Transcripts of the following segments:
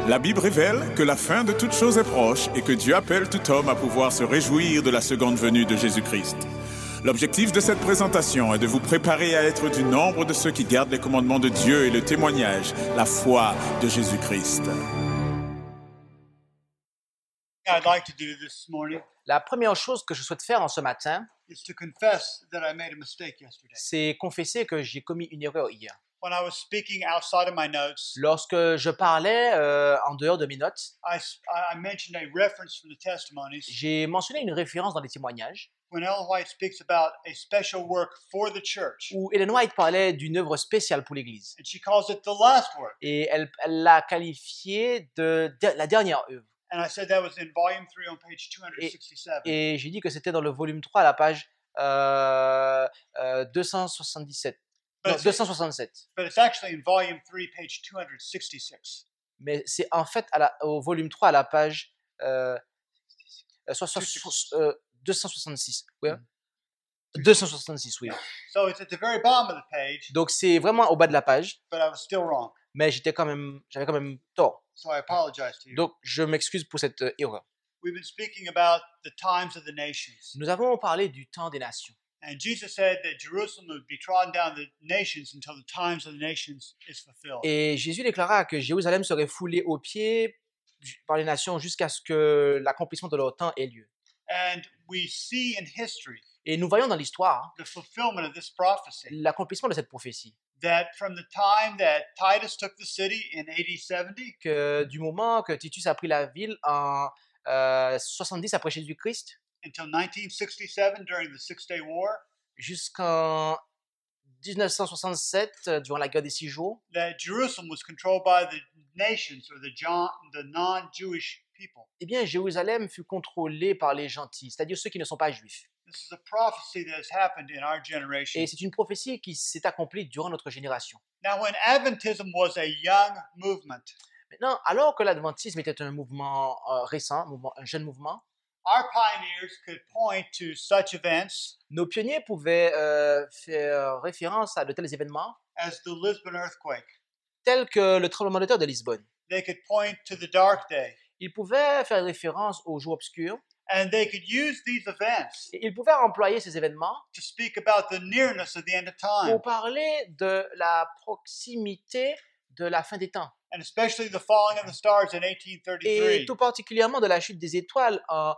La Bible révèle que la fin de toute chose est proche et que Dieu appelle tout homme à pouvoir se réjouir de la seconde venue de Jésus-Christ. L'objectif de cette présentation est de vous préparer à être du nombre de ceux qui gardent les commandements de Dieu et le témoignage, la foi de Jésus-Christ. I'd like to do this morning La première chose que je souhaite faire en ce matin, is to confess that I made a mistake yesterday. c'est confesser que j'ai commis une erreur hier. When I was speaking outside of my notes, Lorsque je parlais en dehors de mes notes, I mentioned a reference from the testimonies j'ai mentionné une référence dans les témoignages when Ellen White speaks about a special work for the church. où Ellen White parlait d'une œuvre spéciale pour l'Église. And she calls it the last work. Et elle l'a qualifiée de la dernière œuvre. And I said that was in volume 3 on page 267. Et j'ai dit que c'était dans le volume 3 à la page 277. Non, 267. But it's actually in volume 3, page 266. Mais c'est en fait au volume 3 à la page 266. Oui. 266, oui. So it's at the very bottom of the page, Donc c'est vraiment au bas de la page, but I was still wrong. mais j'avais quand même tort. So I apologize to you. Donc je m'excuse pour cette erreur. We've been speaking about the times of the nations. Nous avons parlé du temps des nations. And Jesus said that Jerusalem would be trodden down the nations until the times of the nations is fulfilled. Et Jésus déclara que Jérusalem serait foulée aux pieds par les nations jusqu'à ce que l'accomplissement de leur temps ait lieu. And we see in history Et nous voyons dans l'histoire the fulfillment of this prophecy. l'accomplissement de cette prophétie. That from the time that Titus took the city in AD 70 Que du moment que Titus a pris la ville en 70 après Jésus-Christ, until 1967 during the Six-Day War, jusqu'en 1967, durant la guerre des 6 jours, that Jerusalem was controlled by the nations or the non-Jewish people. eh bien, Jérusalem fut contrôlée par les gentils, c'est-à-dire ceux qui ne sont pas juifs. This is a prophecy that has happened in our generation. Et c'est une prophétie qui s'est accomplie durant notre génération. Now, when Adventism was a young movement, Maintenant, alors que l'adventisme était un mouvement récent, un jeune mouvement, our pioneers could point to such events nos pionniers pouvaient faire référence à de tels événements as the Lisbon earthquake. tels que le tremblement de terre de Lisbonne. They could point to the dark day, Ils pouvaient faire référence aux jours obscurs and they could use these events et ils pouvaient employer ces événements to speak about the nearness of the end of time, pour parler de la proximité de la fin des temps and especially the falling of the stars in et 1833. tout particulièrement de la chute des étoiles en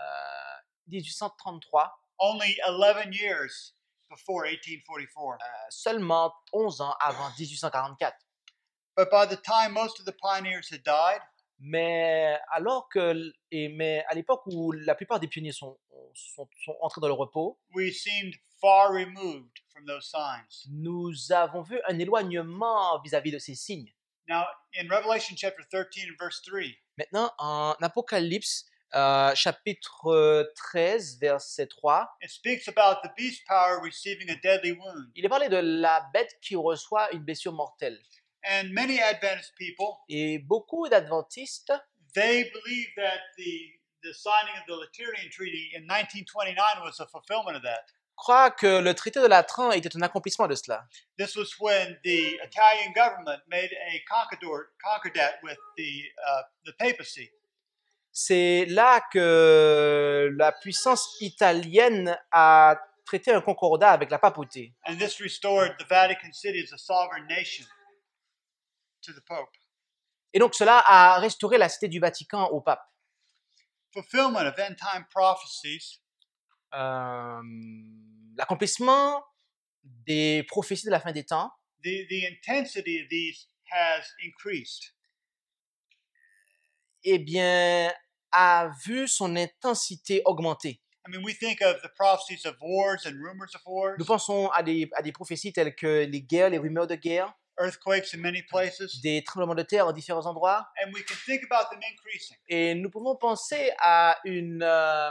1833, Only 11 years before 1844. seulement 11 ans avant 1844. But by the time most of the pioneers had died, Mais à l'époque où la plupart des pionniers sont entrés dans le repos, we seemed far removed from those signs. nous avons vu un éloignement vis-à-vis de ces signes. Now, in Revelation chapter 13 and verse 3, Maintenant, en Apocalypse, chapitre 13, verset 3, it speaks about the beast power receiving a deadly wound. il est parlé de la bête qui reçoit une blessure mortelle. And many Adventist people, Et beaucoup d'adventistes they believe that the signing of the Lateran Treaty in 1929 was a fulfillment of that. croient que le traité de Latran était un accomplissement de cela. This was when the Italian government made a concordat with the papacy. C'est là que la puissance italienne a traité un concordat avec la papauté. And this restored the Vatican City as a sovereign nation to the Pope. Et donc cela a restauré la cité du Vatican au pape. Fulfillment of end-time prophecies L'accomplissement des prophéties de la fin des temps, the intensity of these has increased. eh bien, a vu son intensité augmenter. I mean, we think of the prophecies of wars and rumors of wars, Nous pensons à des prophéties telles que les guerres, les rumeurs de guerre, earthquakes in many places, des tremblements de terre en différents endroits, and we can think about them increasing. et nous pouvons penser à une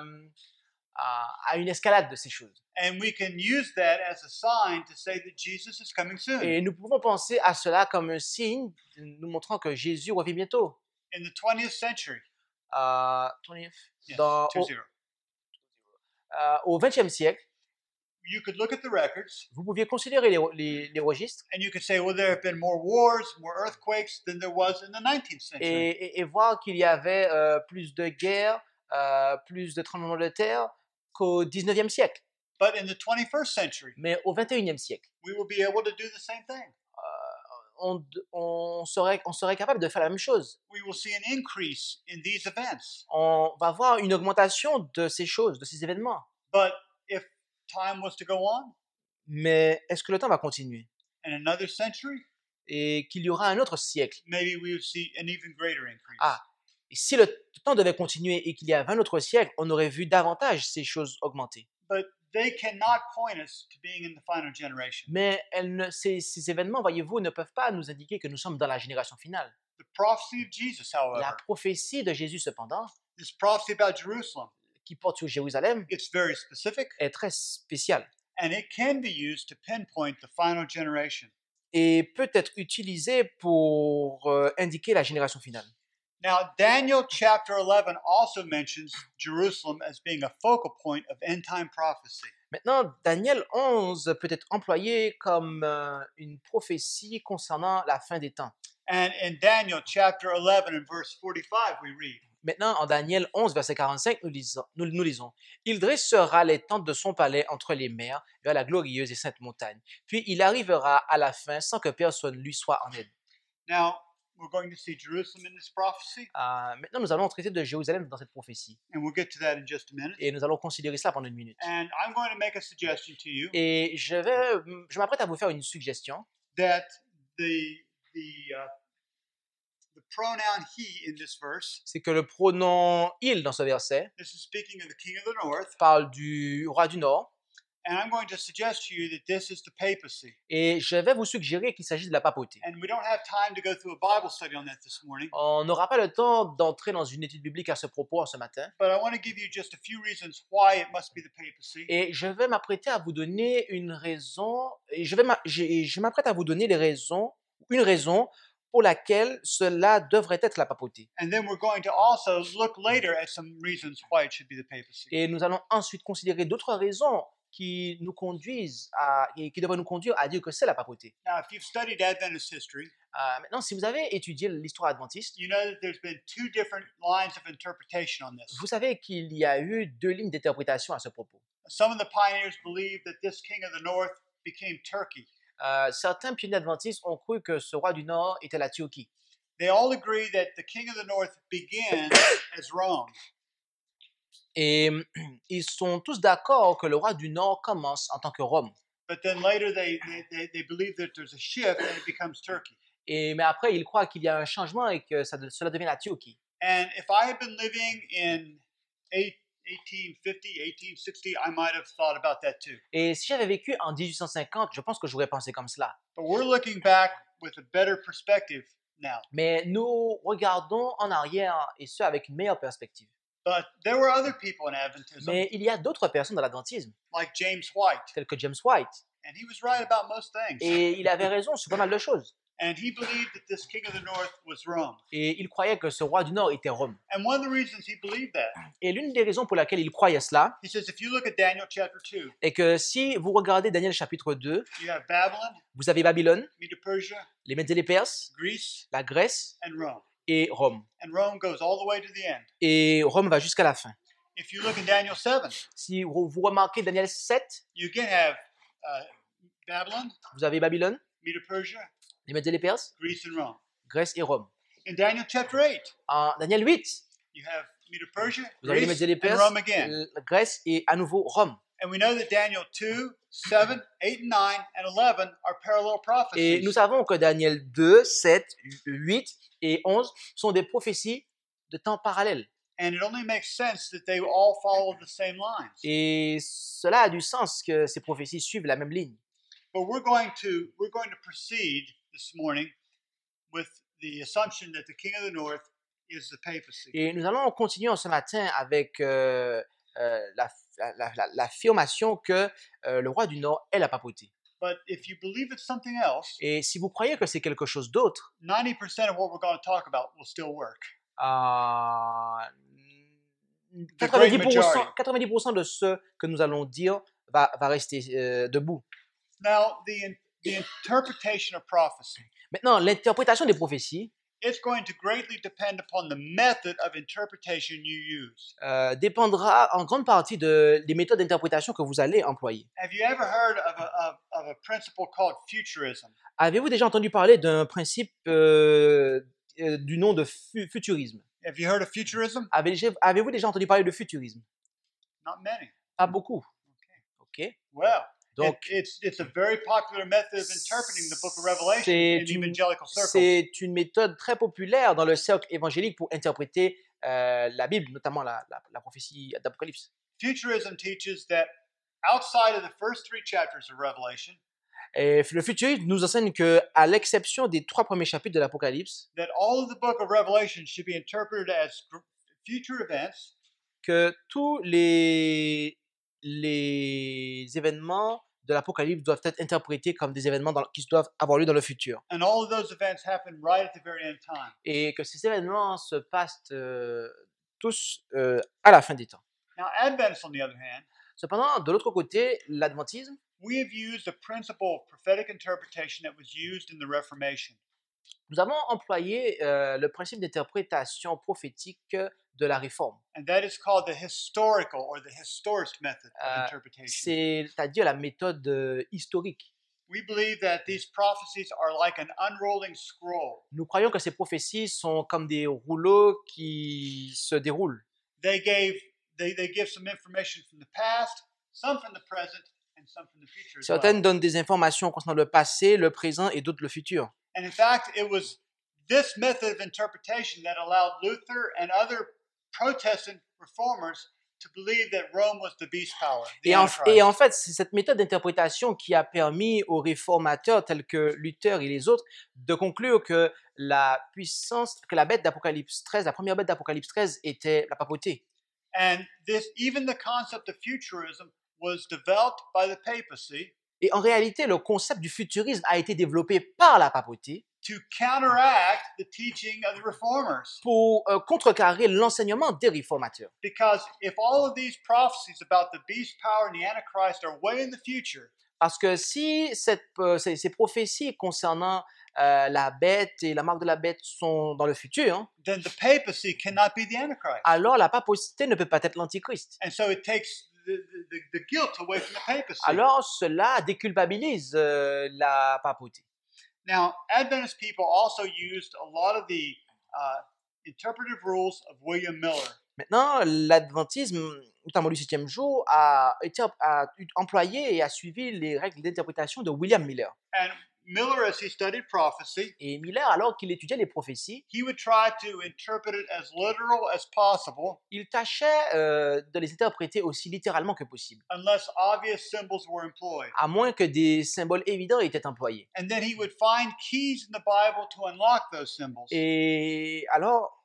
escalade de ces choses. And we can use that as a sign to say that Jesus is coming soon. Et nous pouvons penser à cela comme un signe nous montrant que Jésus revient bientôt. In the 20th century, 20th, yes, dans- 20. au XXe siècle, you could look at the records vous pouviez considérer les registres and you could say, well, there have been more wars, more earthquakes than there was in the 19th century. et voir qu'il y avait plus de guerres, plus de tremblements de terre qu'au 19e siècle. But in the 21st century, Mais au 21e siècle, we will be able to do the same thing. on serait capable de faire la même chose. We will see an increase in these events. On va voir une augmentation de ces choses, de ces événements. But if time was to go on Mais est-ce que le temps va continuer? in another century, Et qu'il y aura un autre siècle? maybe we would see an even greater increase. Ah, et si le temps devait continuer et qu'il y avait un autre siècle, on aurait vu davantage ces choses augmenter. But they cannot point us to being in the final generation. Mais ces événements, voyez-vous, ne peuvent pas nous indiquer que nous sommes dans la génération finale. The prophecy of Jesus, La however, prophétie de Jésus, cependant, this prophecy about Jerusalem, qui porte sur Jérusalem, it's very specific est très spéciale and it can be used to pinpoint the final generation. et peut être utilisée pour indiquer la génération finale. Now, Daniel chapter 11 also mentions Jerusalem as being a focal point of end time prophecy. Maintenant, Daniel 11 peut être employé comme une prophétie concernant la fin des temps. And in Daniel chapter 11 and verse 45, we read, Maintenant, en Daniel 11, verset 45, nous lisons « Il dressera les tentes de son palais entre les mers, vers la glorieuse et sainte montagne. Puis il arrivera à la fin sans que personne lui soit en aide. Now, we're going to see Jerusalem in this prophecy, » Maintenant, nous allons traiter de Jérusalem dans cette prophétie. and we'll get to that in just a minute. Et nous allons considérer cela pendant une minute. And I'm going to make a suggestion to you Et je m'apprête à vous faire une suggestion that the pronoun he in this verse, c'est que le pronom « il » dans ce verset this is speaking of the king of the north, parle du roi du Nord. and I'm going to suggest to you that this is the papacy. Et je vais vous suggérer qu'il s'agit de la papauté. And we don't have time to go through a Bible study on that this morning, On n'aura pas le temps d'entrer dans une étude biblique à ce propos ce matin. but I want to give you just a few reasons why it must be the papacy. Et je vais m'apprêter à vous donner une raison, et je m'apprête à vous donner une raison pour laquelle cela devrait être la papauté. And then we're going to also look later at some reasons why it should be the papacy. Et nous allons ensuite considérer d'autres raisons qui devraient nous conduire à dire que c'est la papauté. Now, if you've studied Adventist history, Maintenant, si vous avez étudié l'histoire adventiste, you know that there's been two different lines of interpretation on this. vous savez qu'il y a eu deux lignes d'interprétation à ce propos. Some of the pioneers believe that this king of the north became Turkey. Certains pionniers adventistes ont cru que ce roi du Nord était la Turquie. They all agree that the king of the north began as Rome. Et ils sont tous d'accord que le roi du Nord commence en tant que Rome. But then later they believe that there's a shift and it becomes Turkey. Mais après, ils croient qu'il y a un changement et que cela devient la Turquie. And if I had been living in 1850, 1860, I might have thought about that too. Et si j'avais vécu en 1850, je pense que j'aurais pensé comme cela. But we're looking back with a better perspective now. Mais nous regardons en arrière et ce avec une meilleure perspective. But there were other people in Adventism, Mais il y a d'autres personnes dans l'adventisme, like James White, tels que James White. and he was right about most things. Et il avait raison sur pas mal de choses. And he believed that this king of the north was Rome. Et il croyait que ce roi du Nord était Rome. And one of the reasons he believed that, Et l'une des raisons pour laquelle il croyait cela he says, if you look at Daniel chapter 2, est que si vous regardez Daniel chapitre 2, you have Babylon, vous avez Babylone, Medo-Persia, les Mèdes et les Perses, Greece, la Grèce and Rome. et Rome. And Rome goes all the way to the end. Et Rome va jusqu'à la fin. If you look in Daniel 7, Si vous remarquez Daniel 7, you again have Babylon, vous avez Babylone, Medo-Persia, les Mèdes et les Perses, Greece, and Rome. Grèce et Rome. In Daniel chapter 8, En Daniel 8, you have Medo-Persia, vous avez les Mèdes et les Greece, and Perses, Rome again. la Grèce et à nouveau Rome. And we know that Daniel 2, 7, 8, and 9, and 11 are parallel Et prophecies. nous savons que Daniel 2, 7, 8 et 11 sont des prophéties de temps parallèles. And it only makes sense that they all follow the same lines. Et cela a du sens que ces prophéties suivent la même ligne. But we're going to proceed this morning with the assumption that the king of the north is the papacy. Et nous allons continuer ce matin avec l'affirmation que le roi du Nord est la papauté. But if you believe it's something else, Et si vous croyez que c'est quelque chose d'autre, 90% of what we're going to talk about will still work. 90% The great majority. 90% de ce que nous allons dire va rester debout. Now, the interpretation of prophecy Maintenant, l'interprétation des prophéties is going to greatly depend upon the method of interpretation you use. dépendra en grande partie des méthodes d'interprétation que vous allez employer. Have you ever heard of a principle called futurism? Avez-vous déjà entendu parler d'un principe du nom de futurisme? Have you heard of futurism? Avez-vous déjà entendu parler de futurisme? Not many. Pas beaucoup. OK. Well, Donc, it's a very popular method of interpreting the book of Revelation in evangelical circles. c'est une méthode très populaire dans le cercle évangélique pour interpréter la Bible, notamment la prophétie d'Apocalypse. Futurism teaches that outside of the first 3 chapters of Revelation, Et le futurisme nous enseigne que, à l'exception des 3 premiers chapitres de l'Apocalypse, that all of the book of Revelation should be interpreted as future events, que tous les événements de l'Apocalypse doivent être interprétés comme des événements qui doivent avoir lieu dans le futur. and all of those events happen right at the very end time. Et que ces événements se passent tous à la fin des temps. Now, Adventists, on the other hand, Cependant, de l'autre côté, l'adventisme, we have used a principle of prophetic interpretation that was used in the Reformation. nous avons employé le principe d'interprétation prophétique de la Réforme, And that is called the historical or the historist method of interpretation. c'est-à-dire la méthode historique. We believe that these prophecies are like an unrolling scroll. Nous croyons que ces prophéties sont comme des rouleaux qui se déroulent. They give some information from the past, some from the present, and some from the future as Certaines well. donnent des informations concernant le passé, le présent et d'autres le futur. And in fact, it was this method of interpretation that allowed Luther and other Protestant reformers to believe that Rome was the beast power, the Et Antichrist. en fait, c'est cette méthode d'interprétation qui a permis aux réformateurs tels que Luther et les autres de conclure que la bête d'Apocalypse 13, la première bête d'Apocalypse 13 était la papauté. And even the concept of futurism was developed by the papacy Et en réalité, le concept du futurisme a été développé par la papauté to counteract the teaching of the reformers. pour contrecarrer l'enseignement des réformateurs. Because if all of these prophecies about the beast power and the Antichrist are way in the future, Parce que si ces prophéties concernant la bête et la marque de la bête sont dans le futur, then the papacy cannot be the Antichrist. alors la papauté ne peut pas être l'antichrist. And so it takes the guilt away from the papacy. Alors cela déculpabilise la papauté. Now, Adventist people also used a lot of the interpretive rules of William Miller. Maintenant, l'adventisme, notamment du 7e jour, a employé et a suivi les règles d'interprétation de William Miller. And Miller, as he studied prophecy, Et Miller, alors qu'il étudiait les prophéties, he would try to interpret it as literal as possible, il tâchait de les interpréter aussi littéralement que possible, unless obvious symbols were employed. à moins que des symboles évidents étaient employés. And then he would find keys in the Bible to unlock those symbols. Et alors,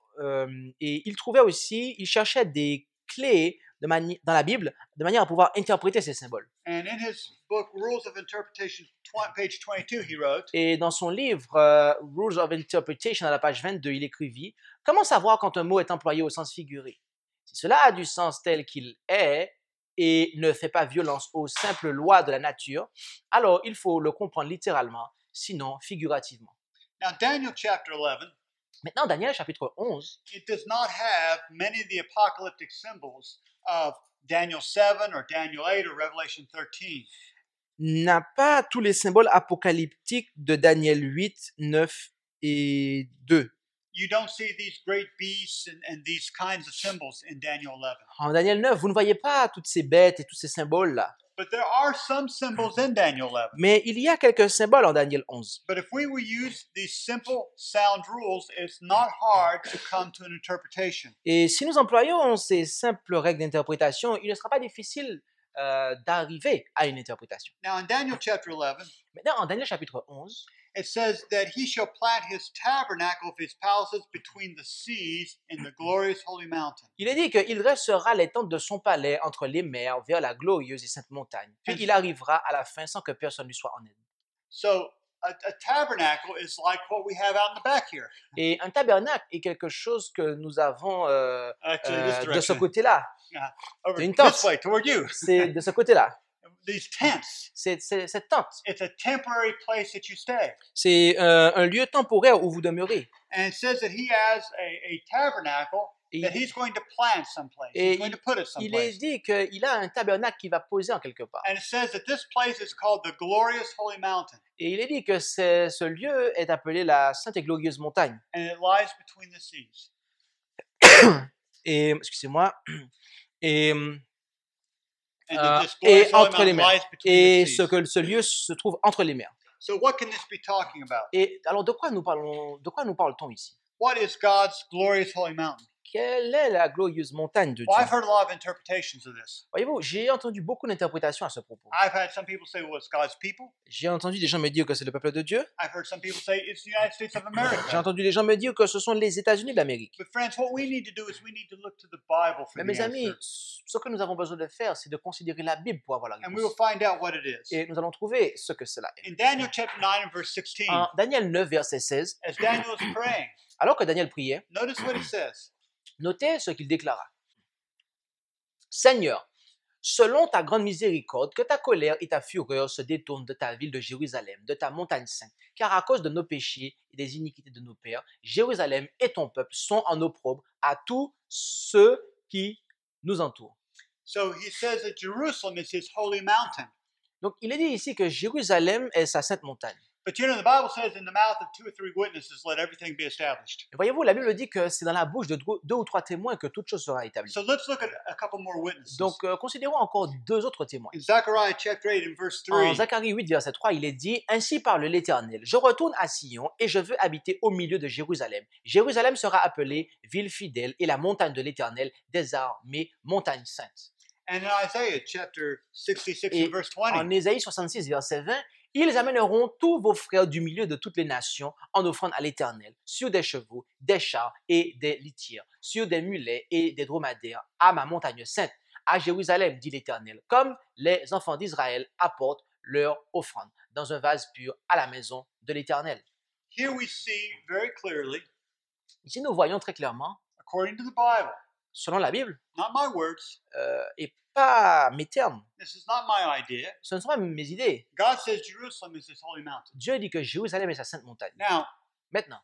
il trouvait aussi, il cherchait des clés dans la Bible de manière à pouvoir interpréter ces symboles. And in his book, Rules of Interpretation, page 22, he wrote, Et dans son livre Rules of Interpretation, à la page 22, il écrivit « Comment savoir quand un mot est employé au sens figuré? Si cela a du sens tel qu'il est et ne fait pas violence aux simples lois de la nature, alors il faut le comprendre littéralement, sinon figurativement. » Now, Daniel chapter 11, Maintenant, Daniel chapitre 11 it does not have many of the apocalyptic symbols of Daniel 7 or Daniel 8 or Revelation 13. n'a pas tous les symboles apocalyptiques de Daniel 8, 9 et 2. You don't see these great beasts and these kinds of symbols in Daniel 11. En Daniel 9, vous ne voyez pas toutes ces bêtes et tous ces symboles-là. But there are some symbols in Daniel 11. Mais il y a quelques symboles en Daniel 11. But if we will use these simple, sound rules, it's not hard to come to an interpretation. Et si nous employons ces simples règles d'interprétation, il ne sera pas difficile d'arriver à une interprétation. Now, in Daniel chapter 11, Maintenant, en Daniel chapitre 11, it says that he shall plant his tabernacle of his palaces between the seas in the glorious holy mountain. il est dit qu'il dressera les tentes de son palais entre les mers vers la glorieuse et sainte montagne. Puis il arrivera à la fin sans que personne lui soit en aide. So a tabernacle is like what we have out in the back here. Et un tabernacle est quelque chose que nous avons Actually, this de ce direction. côté-là. Over une this tente. way, toward you. C'est de ce côté-là. these tents. Cette tente. It's a temporary place that you stay. C'est un lieu temporaire où vous demeurez. And it says that he has a tabernacle Et that he's going to plant someplace. Et He's going to put it il est someplace. dit qu'il a un tabernacle qui va poser en quelque part. And it says that this place is called the glorious holy mountain. Et il est dit que ce lieu est appelé la Sainte et Glorieuse Montagne. And it lies between the seas. Et, excusez-moi, et, And this et glorious holy entre les mountain mers. lies between Et the seas. ce lieu se trouve entre les mers. So what can this be talking about? Et alors, de quoi nous parle-t-on ici? What is God's glorious holy mountain? Quelle est la glorieuse montagne de Dieu? Well, I've heard a lot of interpretations of this. Voyez-vous, j'ai entendu beaucoup d'interprétations à ce propos. I've had some people say, well, it's God's people. J'ai entendu des gens me dire que c'est le peuple de Dieu. I've heard some people say it's the United States of J'ai America. entendu des gens me dire que ce sont les États-Unis d'Amérique. But friends, what we need to do is we need to look to the Bible for Mais the mes amis, answer. ce que nous avons besoin de faire, c'est de considérer la Bible pour avoir la And we will réponse. find out what it is. Et nous allons trouver ce que cela est. In Daniel chapter 9 and verse 16, En Daniel 9, verset 16, as Daniel is praying, alors que Daniel priait, notice what he says. notez ce qu'il déclara. Seigneur, selon ta grande miséricorde, que ta colère et ta fureur se détournent de ta ville de Jérusalem, de ta montagne sainte, car à cause de nos péchés et des iniquités de nos pères, Jérusalem et ton peuple sont en opprobre à tous ceux qui nous entourent. So he says that Jerusalem is his holy mountain. Donc, il est dit ici que Jérusalem est sa sainte montagne. But you know, the Bible says in the mouth of 2 or 3 witnesses, let everything be established. Et voyez-vous, la Bible dit que c'est dans la bouche de deux ou trois témoins que toute chose sera établie. So let's look at a couple more witnesses. Donc, considérons encore deux autres témoins. In Zechariah chapter 8 and verse En 3, Zacharie 8, verset 3, il est dit « Ainsi parle l'Éternel, je retourne à Sion et je veux habiter au milieu de Jérusalem. Jérusalem sera appelée ville fidèle et la montagne de l'Éternel des armées, montagne sainte. » and in Isaiah chapter 66 Et and verse 20, en Ésaïe 66, verset 20, « Ils amèneront tous vos frères du milieu de toutes les nations en offrande à l'Éternel, sur des chevaux, des chars et des litières, sur des mulets et des dromadaires, à ma montagne sainte, à Jérusalem, dit l'Éternel, comme les enfants d'Israël apportent leur offrande dans un vase pur à la maison de l'Éternel. » here we see very clearly, Ici, nous voyons très clairement, according to the Bible, selon la Bible, not my words, et pas mes termes, this is not my idea. ce ne sont pas mes idées. God says Jerusalem is his holy mountain. Dieu dit que Jérusalem est sa sainte montagne. Now, Maintenant,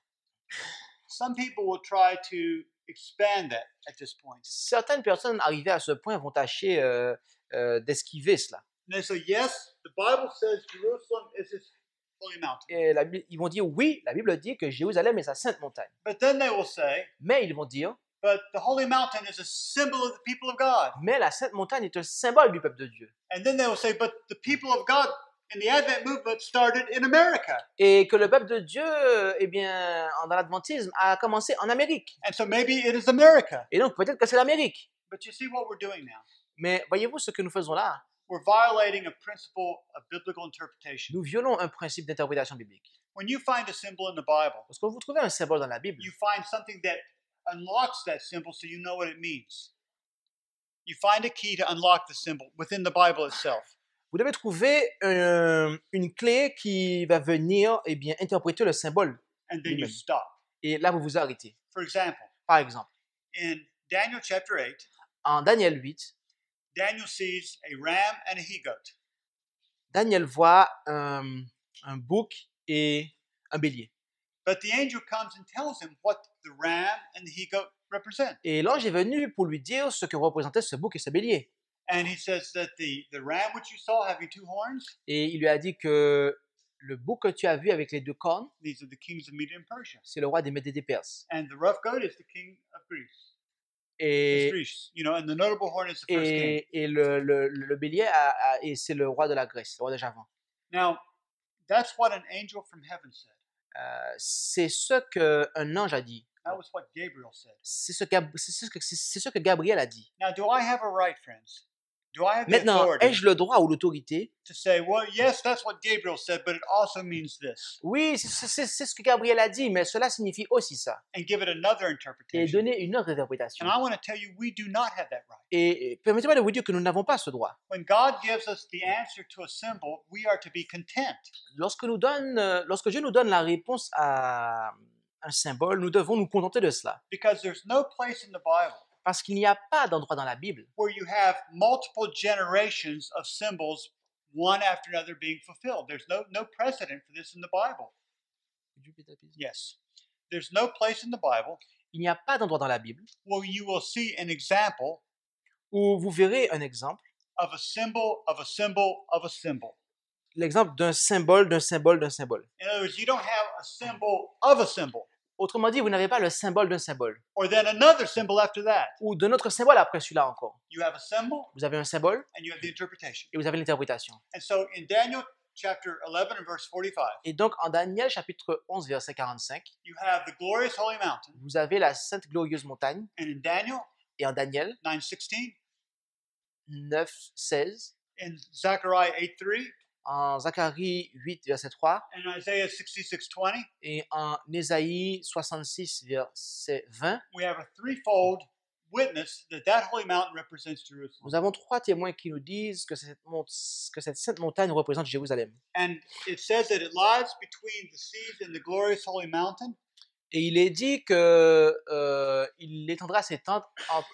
some people will try to expand that at this point. certaines personnes arrivées à ce point vont tâcher d'esquiver cela. And they say, yes, the Bible says Jerusalem is his holy mountain. Et ils vont dire oui, la Bible dit que Jérusalem est sa sainte montagne. But then they will say, Mais ils vont dire, but the holy mountain is a symbol of the people of God. mais la sainte montagne est un symbole du peuple de Dieu. And then they will say, but the people of God in the Advent movement started in America. Et que le peuple de Dieu, eh bien, dans l'adventisme, a commencé en Amérique. And so maybe it is America. Et donc peut-être que c'est l'Amérique. But you see what we're doing now? Mais voyez-vous ce que nous faisons là? We're violating a principle of biblical interpretation. Nous violons un principe d'interprétation biblique. When you find a symbol in the Bible, Lorsque vous trouvez un symbole dans la Bible, you find something that unlocks that symbol so you know what it means. You find a key to unlock the symbol within the Bible itself. vous devez trouver une clé qui va venir eh bien, interpréter le symbole. And then you Amen. stop. Et là, vous vous arrêtez. For example, Par exemple, in Daniel chapter 8, en Daniel 8, Daniel sees a ram and a he-goat. Daniel voit un bouc et un bélier. But the angel comes and tells him what the ram and the he-goat represent. Et l'ange est venu pour lui dire ce que représentaient ce bouc et ce bélier. And he says that the ram which you saw having 2 horns, Et il lui a dit que le bouc que tu as vu avec les 2 cornes, these are the kings of Media and Persia. c'est le roi des Médés et des Perses. And the rough goat is the king of Greece. It's Et, Greece, you know, and the notable horn is the first king. et le bélier, et c'est le roi de la Grèce, le roi de Javan. Now, that's what an angel from heaven said. C'est ce qu'un ange a dit. That was what Gabriel said. C'est ce que Gabriel a dit. Now, do I have a right, friends? Do I have the Maintenant, authority ai-je le droit ou l'autorité? to say, well, yes, that's what Gabriel said, but it also means this, Oui, c'est ce que Gabriel a dit, mais cela signifie aussi ça. and give it another Et interpretation? donner une autre interprétation. And I want to tell you, we do not have that right. Et permettez-moi de vous dire que nous n'avons pas ce droit. When God gives us the answer to a symbol, we are to be content. Lorsque Dieu nous donne la réponse à un symbole, nous devons nous contenter de cela. Because there's no place in the Bible Parce qu'il n'y a pas d'endroit dans la Bible where you have multiple generations of symbols one after another being fulfilled. There's no precedent for this in the Bible. Yes. There's no place in the Bible Il n'y a pas d'endroit dans la Bible where you will see an example où vous verrez un exemple, of a symbol of a symbol of a symbol. l'exemple d'un symbole, d'un symbole, d'un symbole. In other words, you don't have a symbol of a symbol, Autrement dit, vous n'avez pas le symbole d'un symbole or then another symbol after that. ou d'un autre symbole après celui-là encore. You have a symbol Vous avez un symbole and you have the interpretation. et vous avez l'interprétation. And so in Daniel chapter 11 and verse 45, Et donc, en Daniel chapitre 11, verset 45, you have the glorious holy mountain. vous avez la sainte glorieuse montagne. And in Daniel Et en Daniel 9:16, 9, 16, in Zechariah 8:3, en Zacharie 8, verset 3, and Isaiah 66:20, et en Ésaïe 66, verset 20, we have a threefold witness that holy mountain represents Jerusalem. nous avons 3 témoins qui nous disent que cette sainte montagne représente Jérusalem. And it says that it lies between the seas and the glorious holy mountain. Et il est dit que il étendra ses tentes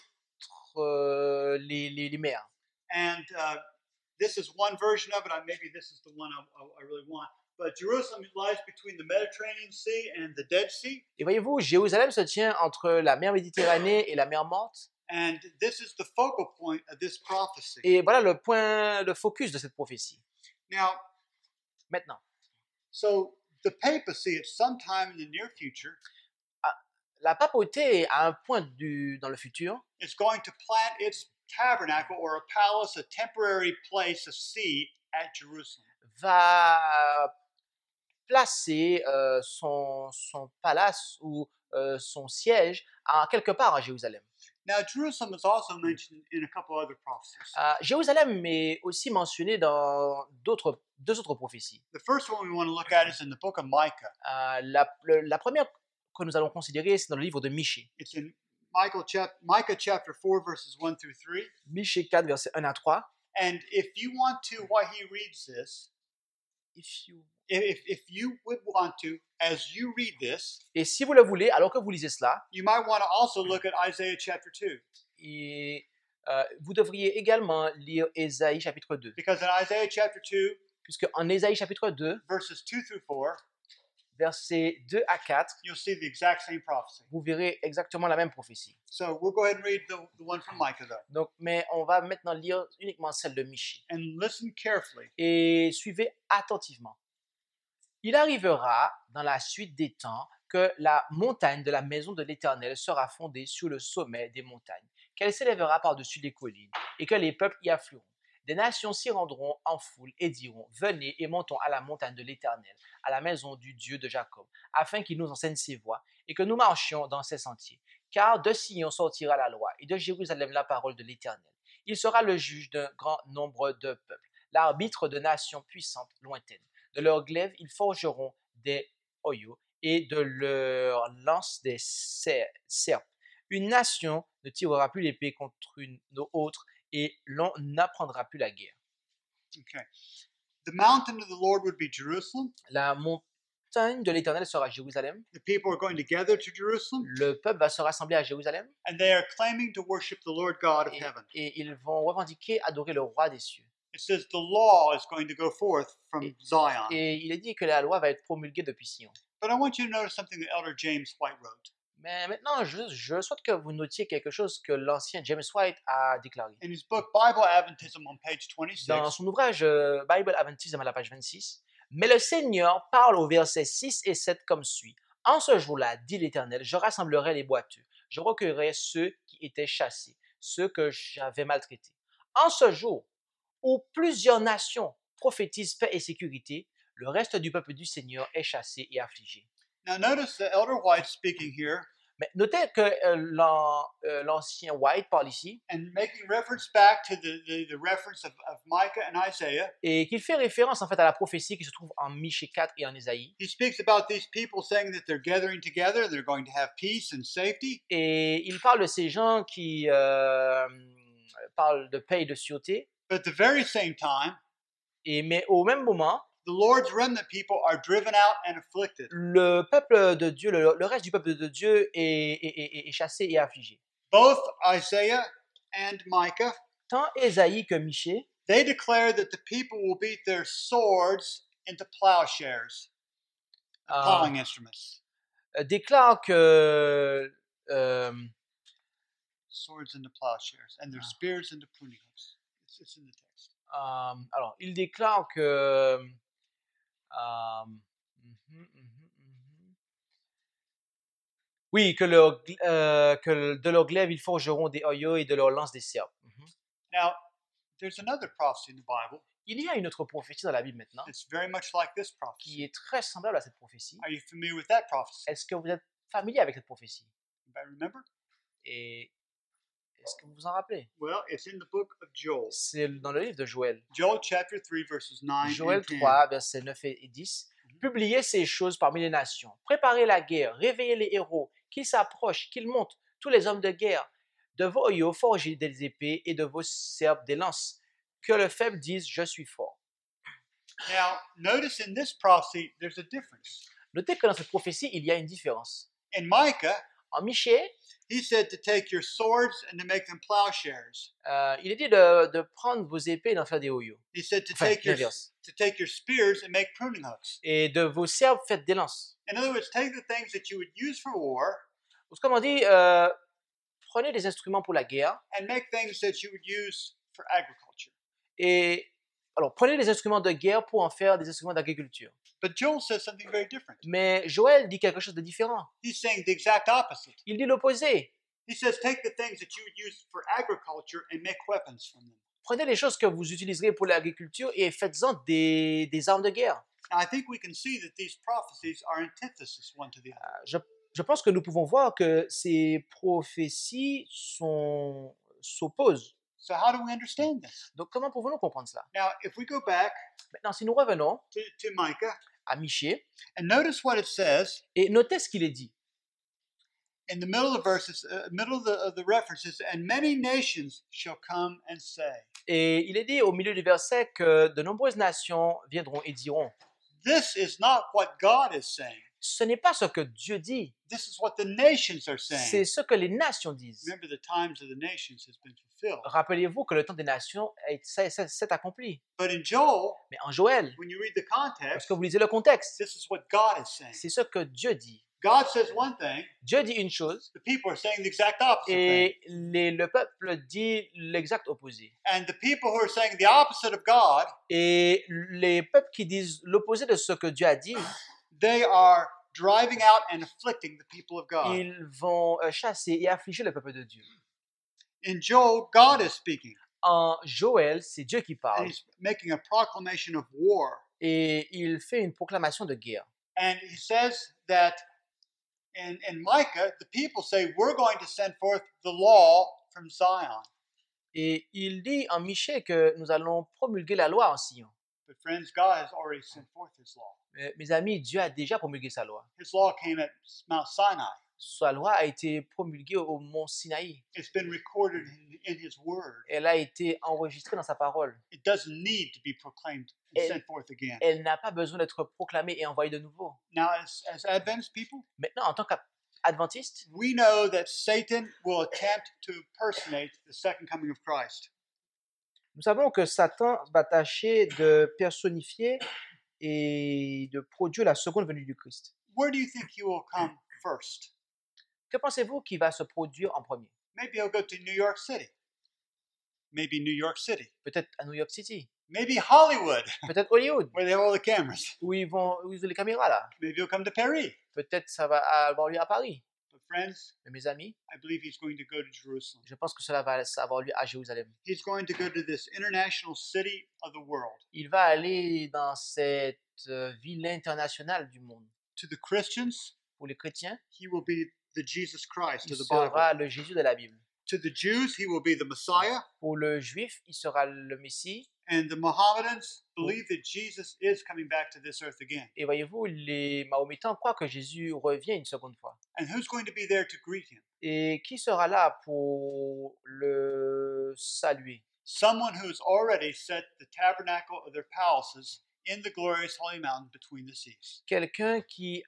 entre les mers. And this is one version of it. Maybe this is the one I really want. But Jerusalem lies between the Mediterranean Sea and the Dead Sea. Et voyez-vous, Jérusalem se tient entre la mer Méditerranée et la mer Morte. And this is the focal point of this prophecy. Et voilà le focus de cette prophétie. Now, Maintenant, so the papacy at some time in the near future la papauté, à un point dans le futur, is going to plant its tabernacle or a palace, a temporary place, a seat at Jerusalem. va placer son palace ou son siège quelque part à Jérusalem. Now, Jerusalem is also mentioned in a couple other prophecies. Jérusalem est aussi mentionné dans deux autres prophéties. The first one we want to look at is in the book of Micah. La première que nous allons considérer, c'est dans le livre de Michée. It's in Micah chapter 4, verses 1 through 3. Michée 4, versets 1 à 3. And if you want to, while he reads this, if you would want to, as you read this, Et si vous le voulez, alors que vous lisez cela, you might want to also look at Isaiah chapter 2. et, vous devriez également lire Ésaïe chapitre 2. Because in Isaiah chapter 2, Puisque en Ésaïe chapitre 2, verses 2 through 4, versets 2 à 4, you'll see the exact same prophecy. vous verrez exactement la même prophétie. So we'll go ahead and read the one from Micah, though. Donc, mais on va maintenant lire uniquement celle de Michée. And listen carefully. Et suivez attentivement. Il arrivera dans la suite des temps que la montagne de la maison de l'Éternel sera fondée sur le sommet des montagnes, qu'elle s'élèvera par-dessus les collines, et que les peuples y afflueront. Des nations s'y rendront en foule et diront, venez et montons à la montagne de l'Éternel, à la maison du Dieu de Jacob, afin qu'il nous enseigne ses voies, et que nous marchions dans ses sentiers. Car de Sion sortira la loi, et de Jérusalem la parole de l'Éternel. Il sera le juge d'un grand nombre de peuples, l'arbitre de nations puissantes lointaines. De leurs glaives, ils forgeront des hoyaux, et de leurs lances des serpes. Une nation ne tirera plus l'épée contre une autre, et l'on n'apprendra plus la guerre. Okay. The mountain of the Lord would be Jerusalem. La montagne de l'Éternel sera Jérusalem. The people are going to gather to Jerusalem, Le peuple va se rassembler à Jérusalem, and they are claiming to worship the Lord God of heaven. et ils vont revendiquer adorer le roi des cieux. It says the law is going to go forth from Zion. Et il est dit que la loi va être promulguée depuis Sion. But I want you to notice something that Elder James White wrote. Mais maintenant, je souhaite que vous notiez quelque chose que l'ancien James White a déclaré. In his book Bible Adventism on page 26, Dans son ouvrage Bible Adventism à la page 26, « Mais le Seigneur parle aux versets 6 et 7 comme suit. En ce jour-là, dit l'Éternel, je rassemblerai les boiteux, je recueillerai ceux qui étaient chassés, ceux que j'avais maltraités. En ce jour où plusieurs nations prophétisent paix et sécurité, le reste du peuple du Seigneur est chassé et affligé. » Now notice that Elder White speaking here Mais notez que l'ancien White parle ici and making reference back to the reference of Micah and Isaiah. et qu'il fait référence en fait à la prophétie qui se trouve en Michée 4 et en Ésaïe. He speaks about these people saying that they're gathering together, they're going to have peace and safety. Et il parle de ces gens qui parlent de paix et de sûreté. But at the very same time, Mais au même moment, the Lord's remnant people are driven out and afflicted. le peuple de Dieu, le reste du peuple de Dieu est chassé et affligé. Both Isaiah and Micah, Tant Ésaïe que Michée, They declare that the people will beat their swords into plowshares, plowing instruments. Déclare que Swords into plowshares, and their spears into pruning hooks. It's in the text. alors, il déclare que oui, que de leur glaive ils forgeront des hoyaux et de leur lance des serpes. Now, there's another prophecy in the Bible. Il y a une autre prophétie dans la Bible maintenant It's very much like this prophecy. qui est très semblable à cette prophétie. Are you familiar with that prophecy? Est-ce que vous êtes familier avec cette prophétie? Anybody remember? Et est-ce que vous vous en rappelez? Well, it's in the book of Joel. C'est dans le livre de Joël. Joel chapter 3, verses 9 Joël and 10. 3, versets 9 et 10. Publiez ces choses parmi les nations. Préparez la guerre, réveillez les héros, qu'ils s'approchent, qu'ils montent, tous les hommes de guerre. De vos hoyaux, forgez des épées et de vos serpes des lances. Que le faible dise, je suis fort. Now, notice in this prophecy, there's a difference. Notez que dans cette prophétie, il y a une différence. In Micah, En Michée, he said to take your swords and to make them plowshares. il est dit de prendre vos épées et d'en faire des hoyaux. He said to Enfin, take your l'inverse. spears and make pruning hooks. Et de vos serpes, faites des lances. In other words, take the things that you would use for war Autrement dit, prenez des instruments pour la guerre. and make things that you would use for agriculture. Et alors, prenez les instruments de guerre pour en faire des instruments d'agriculture. But Joel says something very different. Mais Joël dit quelque chose de différent. He's saying the exact opposite. Il dit l'opposé. He says, take the things that you would use for agriculture and make weapons from them. Prenez les choses que vous utiliserez pour l'agriculture et faites-en des armes de guerre. Now, I think we can see that these prophecies are antithesis one to the other. Je pense que nous pouvons voir que ces prophéties s'opposent. So how do we understand this? Donc, comment pouvons-nous comprendre cela? Now, if we go back Maintenant, si nous revenons to Micah à Michée, and notice what it says et notez ce qu'il est dit. in the middle of the verses, middle of the references, and many nations shall come and say, Et il est dit au milieu du verset que de nombreuses nations viendront et diront, this is not what God is saying. ce n'est pas ce que Dieu dit, This is what the nations are c'est saying. ce que les nations disent. Remember, the times of the nations has been fulfilled. Rappelez-vous que le temps des nations s'est accompli. But in Joel, Mais en Joël, when you read the context, lorsque vous lisez le contexte, this is what God is saying. c'est ce que Dieu dit. God says one thing, Dieu dit une chose the people are saying the exact opposite thing. et le peuple dit l'exact opposé. And the people who are saying the opposite of God, Et les peuples qui disent l'opposé de ce que Dieu a dit, they are driving out and afflicting the people of God. ils vont chasser et affliger le peuple de Dieu. In Joel, God is speaking, En Joël, c'est Dieu qui and parle he's making a proclamation of war. et il fait une proclamation de guerre. And he says that in Micah, the people say, we're going to send forth the law from Zion. Et il dit en Michée que nous allons promulguer la loi en Sion. But friends, God has already sent forth his law. Mes amis, Dieu a déjà promulgué sa loi. His law came at Mount Sinai. Sa loi a été promulguée au mont Sinaï. It's been recorded in his word. Elle a été enregistrée dans sa parole. It doesn't need to be proclaimed and sent forth again. Elle n'a pas besoin d'être proclamée et envoyée de nouveau. Now, as Adventist people, Maintenant, en tant qu'adventistes, we know that Satan will attempt to impersonate the second coming of Christ. nous savons que Satan va tâcher de personnifier et de produire la seconde venue du Christ. Where do you think he will come first? Que pensez-vous qui va se produire en premier? Maybe he'll go to New York City. Maybe New York City. Peut-être à New York City, Maybe Hollywood, peut-être Hollywood, where they have all the cameras. où ils ont les caméras là. Maybe he'll come to Paris. Peut-être ça va avoir lieu à Paris. But friends, Mais mes amis, I believe he's going to go to Jerusalem. je pense que cela va avoir lieu à Jérusalem. He's going to go to this international city of the world. Il va aller dans cette ville internationale du monde. To the Christians, Pour les chrétiens, he will be the Jesus Christ il of the Bible. sera le Jésus de la Bible. To the Jews, he will be the Messiah. Pour le juif, il sera le Messie. And the Mohammedans believe that Jesus is coming back to this earth again. Et voyez-vous, les Mahométans croient que Jésus revient une seconde fois. And who's going to be there to greet him? Et qui sera là pour le saluer? Someone who's already set the tabernacle of their palaces in the glorious holy mountain between the seas. Quelqu'un qui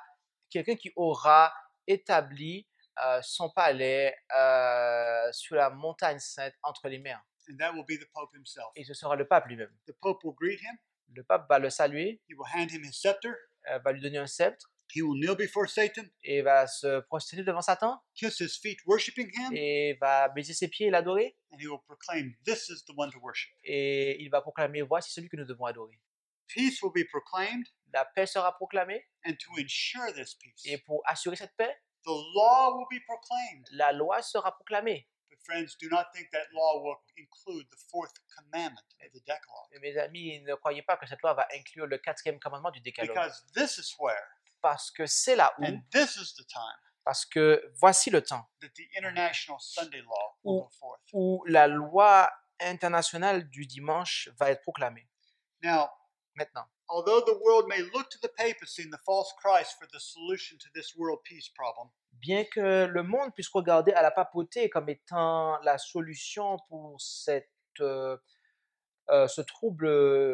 aura établi son palais sur la montagne sainte entre les mers. and that will be the Pope himself. Et ce sera le pape lui-même. The Pope will greet him. Le pape va le saluer, He will hand him his scepter. va lui donner un sceptre He will kneel before Satan, et va se prosterner devant Satan kiss his feet, worshiping him, et va baiser ses pieds et l'adorer. and he will proclaim, "This is the one to worship." Et il va proclamer, voici celui que nous devons adorer. Peace will be proclaimed, La paix sera proclamée and to ensure this peace, et pour assurer cette paix, the law will be proclaimed. la loi sera proclamée. But friends, do not think that law will include the fourth commandment of the Decalogue, Et mes amis, ne croyez pas que cette loi va inclure le 4e commandement du décalogue. because this is where, Parce que c'est là où, and this is the time parce que voici le temps that the international Sunday law will go forth. où la loi internationale du dimanche va être proclamée. Now, Maintenant, although the world may look to the papacy and the false Christ for the solution to this world peace problem, bien que le monde puisse regarder à la papauté comme étant la solution pour ce trouble,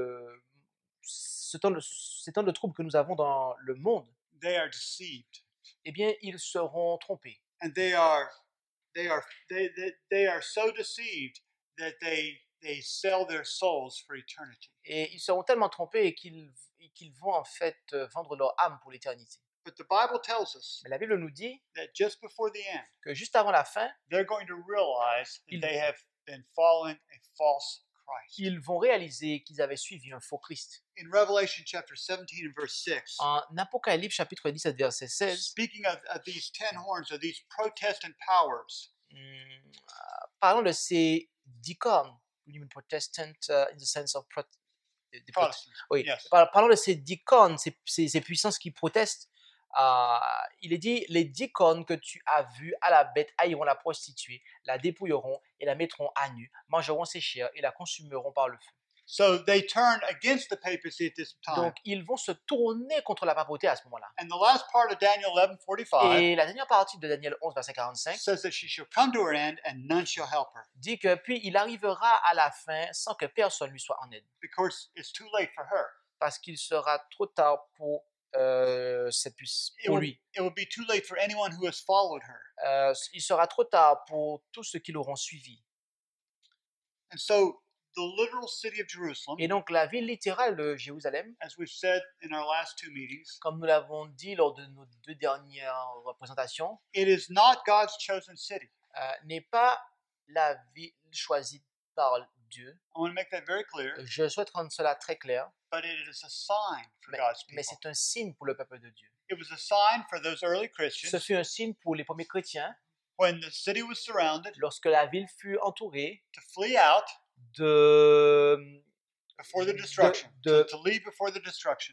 ces temps de trouble que nous avons dans le monde, they are deceived, eh bien, ils seront trompés. and they are so deceived that they sell their souls for eternity. Et ils seront tellement trompés qu'ils vont en fait vendre leur âme pour l'éternité. But the Bible tells us Mais la Bible nous dit that just before the end, que juste avant la fin, they're going to realize that Il- they have been following a false Christ. ils vont réaliser qu'ils avaient suivi un faux Christ. In Revelation chapter 17 and verse 6, En Apocalypse chapitre 17 verset 16, speaking of these 10 horns, of these Protestant powers, parlons de ces 10 cornes, Women Protestant in the sense of des Protestants, oui, yes. parlons de ces 10 cornes, ces puissances qui protestent. Il est dit, les 10 cornes que tu as vues à la bête haïront la prostituée, la dépouilleront et la mettront à nu, mangeront ses chairs et la consumeront par le feu. So they turn against the papacy at this time. Donc, ils vont se tourner contre la papauté à ce moment-là. And the last part of Daniel 11:45 Et la dernière partie de Daniel 11, verset 45, says that she shall come to her end and none shall help her, dit que puis il arrivera à la fin sans que personne lui soit en aide, because it's too late for her. parce qu'il sera trop tard pour pour lui. It will be too late for anyone who has followed her. Il sera trop tard pour tous ceux qui l'auront suivi. And so the literal city of Jerusalem, Et donc la ville littérale de Jérusalem, as we've said in our last two meetings, comme nous l'avons dit lors de nos 2 dernières représentations, it is not God's chosen city. n'est pas la ville choisie par Dieu. I want to make that very clear, Je souhaite rendre cela très clair, but it is a sign for mais, God's mais people. c'est un signe pour le peuple de Dieu. It was a sign for those early Ce Christians fut un signe pour les premiers chrétiens when the city was surrounded lorsque la ville fut entourée to flee out de before the destruction, de- to leave before the destruction.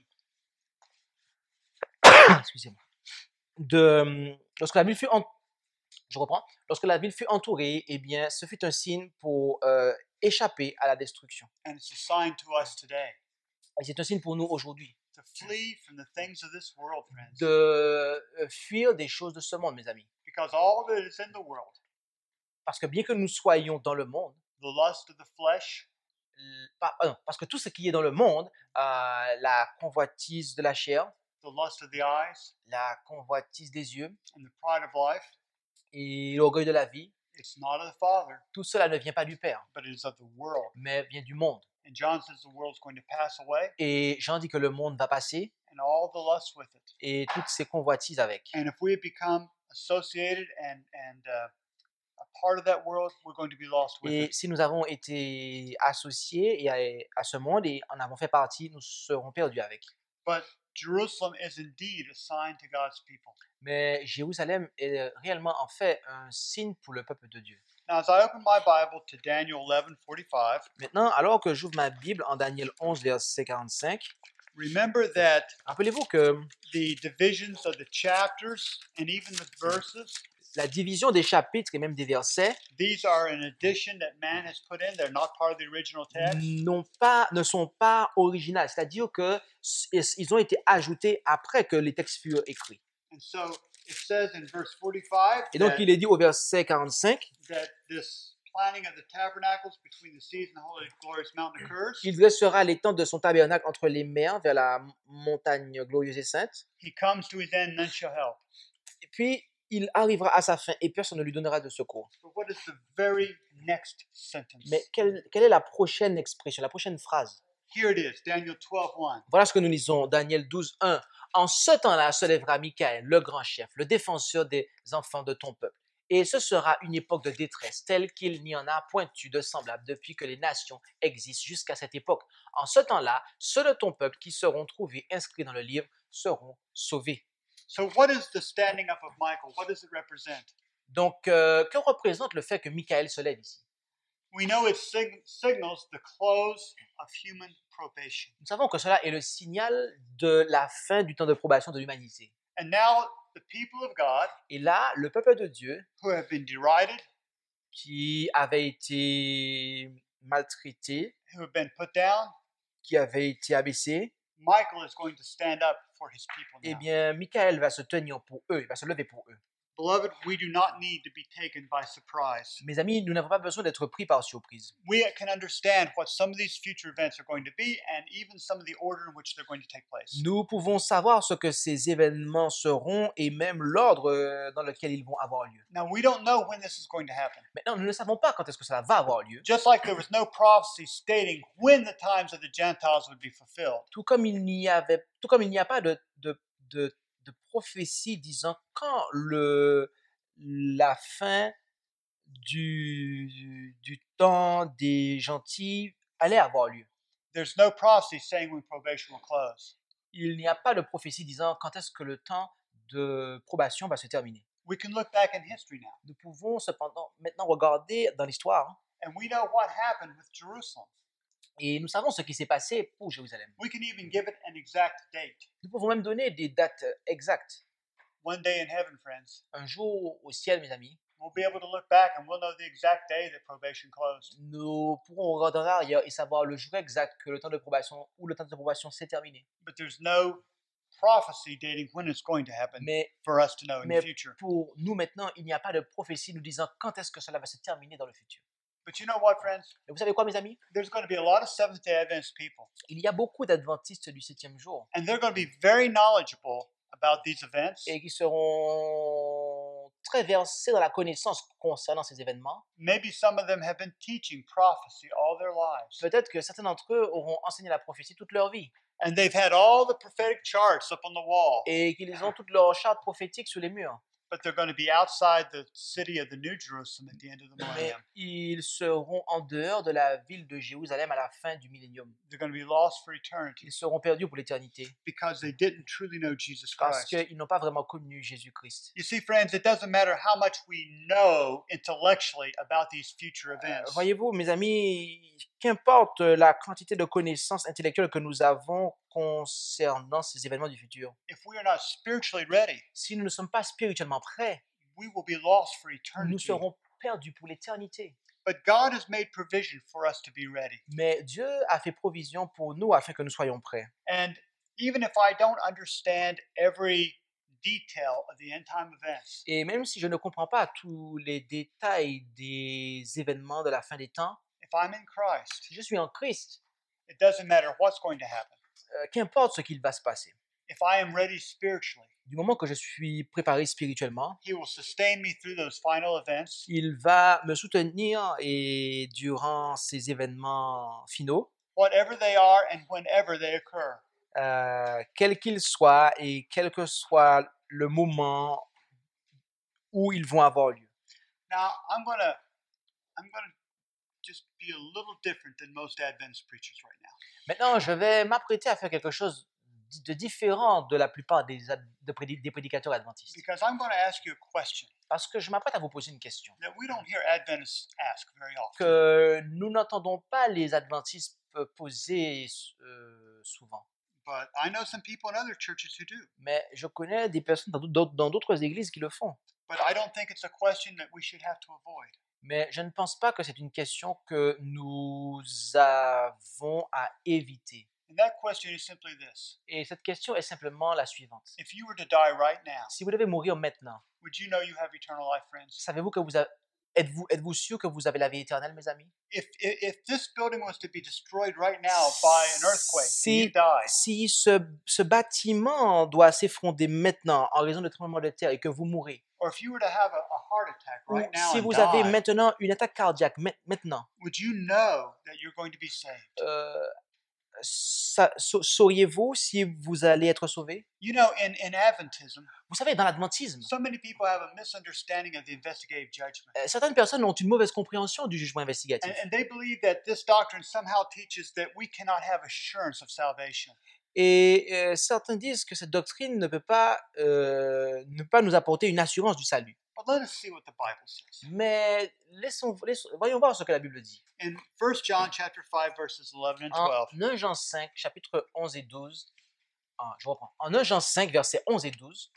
excusez-moi, lorsque la ville fut je reprends. Lorsque la ville fut entourée, eh bien, ce fut un signe pour échapper à la destruction. And it's a sign to us today Et c'est un signe pour nous aujourd'hui to flee from the things of this world, friends, de fuir des choses de ce monde, mes amis. because all that is in the world, Parce que bien que nous soyons dans le monde, the lust of the flesh, parce que tout ce qui est dans le monde, la convoitise de la chair, the lust of the eyes, la convoitise des yeux and the pride of life, et l'orgueil de la vie, it's not of the Father, tout cela ne vient pas du Père, but it is of the world. mais vient du monde. And John says the world's going to pass away, Et Jean dit que le monde va passer and all the lust with it. et toutes ses convoitises avec. And if we become associated and a part of that world, we're going to be lost with Et it. si nous avons été associés à ce monde et en avons fait partie, nous serons perdus avec. But Jerusalem is indeed a sign to God's people. Mais Jérusalem est réellement en fait un signe pour le peuple de Dieu. Now, as I open my Bible to Daniel 11:45, Maintenant, alors que j'ouvre ma Bible en Daniel 11, verset 45, remember that rappelez-vous que the divisions of the chapters and even the verses, la division des chapitres et même des versets these are an addition that man has put in. They're not part of the original text. ne sont pas originales, c'est-à-dire qu'ils ont été ajoutés après que les textes furent écrits. And so it says in verse 45 Et donc, il est dit au verset 45 that this planning of the tabernacles between the seas and the holy glorious mountain occurs. qu'il dressera les tentes de son tabernacle entre les mers vers la montagne glorieuse et sainte. He comes to his end, none shall help. Et puis, il arrivera à sa fin et personne ne lui donnera de secours. But what is the very next sentence? Mais quelle est la prochaine expression, la prochaine phrase? Here it is, Daniel 12:1. Voilà ce que nous lisons, Daniel 12, 1. En ce temps-là se lèvera Michaël, le grand chef, le défenseur des enfants de ton peuple. Et ce sera une époque de détresse, telle qu'il n'y en a point eu de semblable depuis que les nations existent jusqu'à cette époque. En ce temps-là, ceux de ton peuple qui seront trouvés inscrits dans le livre seront sauvés. So what is the standing up of Michael? What does it represent? Donc, que représente le fait que Michaël se lève ici? We know it signals the close of human probation. Nous savons que cela est le signal de la fin du temps de probation de l'humanité. And now the people of God Et là, le peuple de Dieu, who have been derided, qui avait été maltraité, who have been put down, qui avait été abaissé, Michael is going to stand up for his people eh now. bien, Michaël va se tenir pour eux, il va se lever pour eux. Beloved, we do not need to be taken by surprise. Mes amis, nous n'avons pas besoin d'être pris par surprise. We can understand what some of these future events are going to be and even some of the order in which they're going to take place. Nous pouvons savoir ce que ces événements seront et même l'ordre dans lequel ils vont avoir lieu. Now, we don't know when this is going to happen. Maintenant, nous ne savons pas quand est-ce que cela va avoir lieu. Just like there was no prophecy stating when the times of the Gentiles would be fulfilled. Tout comme il n'y a pas de prophétie disant quand la fin du temps des gentils allait avoir lieu. There's no prophecy saying when probation will close. Il n'y a pas de prophétie disant quand est-ce que le temps de probation va se terminer. We can look back in history now, Nous pouvons cependant maintenant regarder dans l'histoire and we know what happened with Jerusalem. et nous savons ce qui s'est passé pour Jérusalem. We can even give it an exact date. Nous pouvons même donner des dates exactes. One day in heaven, friends, Un jour au ciel, mes amis, we'll be able to look back and we'll know the exact day that probation closed. nous pourrons regarder en arrière et savoir le jour exact que le temps de probation ou le temps de probation s'est terminé. But there's no prophecy dating when it's going to happen Mais for us to know in the Mais future. pour nous maintenant, il n'y a pas de prophétie nous disant quand est-ce que cela va se terminer dans le futur. But you know what, friends? Et vous savez quoi, mes amis? There's going to be a lot of Seventh-day Adventist people, Il y a beaucoup d'adventistes du 7e jour and they're going to be very knowledgeable about these events. et qui seront très versés dans la connaissance concernant ces événements. Maybe some of them have been teaching prophecy all their lives, Peut-être que certains d'entre eux auront enseigné la prophétie toute leur vie and they've had all the prophetic charts up on the wall, et qu'ils ont toutes leurs chartes prophétiques sur les murs. but they're going to be outside the city of the New Jerusalem at the end of the Mais millennium. ils seront en dehors de la ville de Jérusalem à la fin du millénium. They're going to be lost for eternity Ils seront perdus pour l'éternité because they didn't truly know Jesus parce Christ. qu'ils n'ont pas vraiment connu Jésus-Christ. You see, friends, it doesn't matter how much we know intellectually about these future events. Voyez-vous, mes amis, qu'importe la quantité de connaissances intellectuelles que nous avons concernant ces événements du futur, If we are not spiritually ready, si nous ne sommes pas spirituellement prêts, we will be lost for nous eternity. serons perdus pour l'éternité. But God has made provision for us to be ready. Mais Dieu a fait provision pour nous afin que nous soyons prêts. And even if I don't understand every detail of the end time events, Et même si je ne comprends pas tous les détails des événements de la fin des temps, if I'm in Christ, si je suis en Christ, it doesn't matter what's going to happen. qu'importe ce qu'il va se passer. If I am ready spiritually, Du moment que je suis préparé spirituellement, He will sustain me through those final events. il va me soutenir et durant ces événements finaux, Whatever they are and whenever they occur. quels qu'ils soient et quel que soit le moment où ils vont avoir lieu. Now, I'm gonna just be a little different than most Adventist preachers right now. Maintenant, je vais m'apprêter à faire quelque chose de différent de la plupart des prédicateurs adventistes. Because I'm going to ask you a question Parce que je m'apprête à vous poser une question that we don't hear Adventists ask very often. que nous n'entendons pas les adventistes poser souvent. But I know some people in other churches who do. Mais je connais des personnes dans d'autres églises qui le font. But I don't think it's a question that we should have to avoid. Mais je ne pense pas que c'est une question que nous avons à éviter. And that question is simply this. Et cette question est simplement la suivante. If you were to die right now, Si vous devez mourir maintenant, would you know you have eternal life, friends? savez-vous que êtes-vous sûr que vous avez la vie éternelle, mes amis? If this building was to be destroyed right now by an earthquake and you die, Si ce bâtiment doit s'effondrer maintenant en raison de tremblement de terre et que vous mourrez, Or if you were to have a heart attack Ou right now si and vous avez die, maintenant une attaque cardiaque, maintenant, would you know that you're going to be saved? sauriez-vous si vous allez être sauvé? You know, in Adventism, Vous savez, dans l'adventisme, so many people have a misunderstanding of the investigative judgment. certaines personnes ont une mauvaise compréhension du jugement investigatif. And they believe that this doctrine somehow teaches that we cannot have assurance of salvation. Et certains disent que cette doctrine ne peut pas nous apporter une assurance du salut. But let us see what the Bible says. Mais voyons voir ce que la Bible dit. In 1 John chapter 5, verses 11 and 12, En 1 Jean 5, chapitre 11 et 12, je reprends. En 1 Jean 5, versets 11 et 12,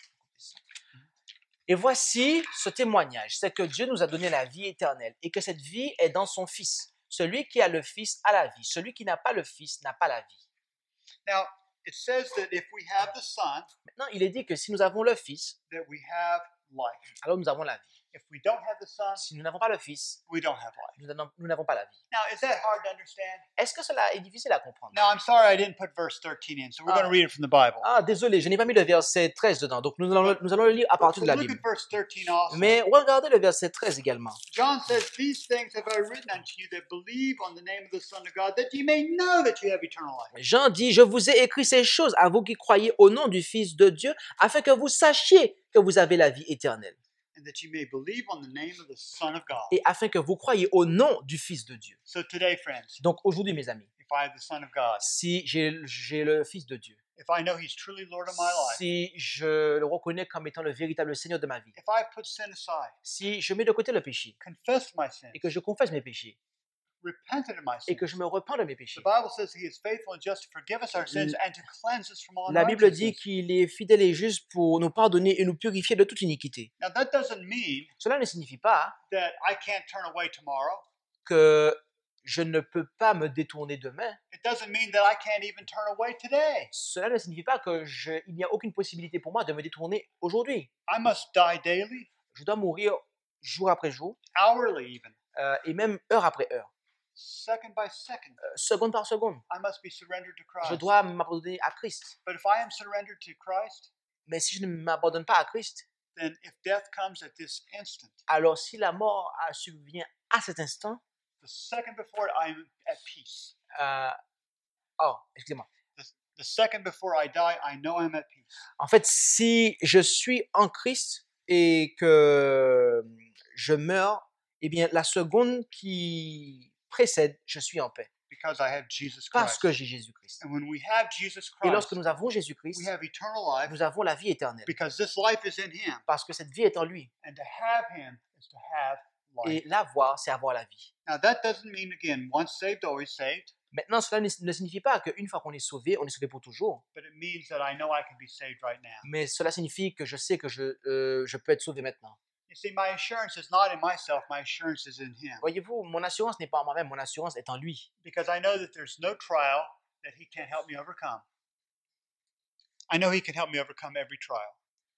et voici ce témoignage, c'est que Dieu nous a donné la vie éternelle et que cette vie est dans son Fils. Celui qui a le Fils a la vie. Celui qui n'a pas le Fils n'a pas la vie. now it says that if we have the Son, Maintenant, il est dit que si nous avons le Fils, that we have life. alors nous avons la vie. If we don't have the Son, Si nous n'avons pas le Fils, we don't have life. nous n'avons pas la vie. Now, is that hard to understand? Est-ce que cela est difficile à comprendre? Now, I'm sorry I didn't put verse 13 in, so we're going to read it from the Bible. Désolé, je n'ai pas mis le verset 13 dedans, donc nous allons le lire à partir But de la look Bible. at verse 13 also. Mais regardez le verset 13 également. John says, "These things have I written unto you that believe on the name of the Son of God, that ye may know that you have eternal life." Jean dit, je vous ai écrit ces choses à vous qui croyez au nom du Fils de Dieu, afin que vous sachiez que vous avez la vie éternelle. And that you may believe on the name of the Son of God. Et afin que vous croyiez au nom du Fils de Dieu. So today, friends, Donc aujourd'hui, mes amis, if I have the Son of God, si j'ai le Fils de Dieu, if I know He's truly Lord of my life, si je le reconnais comme étant le véritable Seigneur de ma vie, if I put sin aside, si je mets de côté le péché confess my sins, et que je confesse mes péchés repented of my et que je sins, me repens de mes péchés, the Bible says He is faithful and just to forgive us our sins and to cleanse us from all la Bible dit unrighteousness. qu'il est fidèle et juste pour nous pardonner et nous purifier de toute iniquité. Now that doesn't mean Cela ne signifie pas that I can't turn away tomorrow. que je ne peux pas me détourner demain. It doesn't mean that I can't even turn away today. Cela ne signifie pas il n'y a aucune possibilité pour moi de me détourner aujourd'hui. I must die daily, Je dois mourir jour après jour hourly even, et même heure après heure, second by second. seconde par seconde. I must be surrendered to Je Christ. dois m'abandonner à Christ. But if I am surrendered to Christ, Mais si je ne m'abandonne pas à Christ, then if death comes at this instant, alors si la mort survient à cet instant, the second before it, I am at peace. excusez-moi. The second before I die, I know I'm at peace. En fait, si je suis en Christ et que je meurs, eh bien, la seconde qui précède, je suis en paix. Because I have Jesus Parce Christ. que j'ai Jésus-Christ. And when we have Jesus Et lorsque Christ, nous avons Jésus-Christ, we have eternal life nous avons la vie éternelle. because this life is in Him. Parce que cette vie est en lui. And to have Him is to have life. Et l'avoir, c'est avoir la vie. Now, that doesn't mean, again, once saved, always saved. Maintenant, cela ne signifie pas qu'une fois qu'on est sauvé, on est sauvé pour toujours. But it means that I know I can be saved right now. Mais cela signifie que je sais que je peux être sauvé maintenant. You see, my assurance is not in myself, my assurance is in Him. Voyez-vous, mon assurance n'est pas en moi-même, mon assurance est en lui. Because I know that there's no trial that He can't help me overcome. I know He can help me overcome every trial.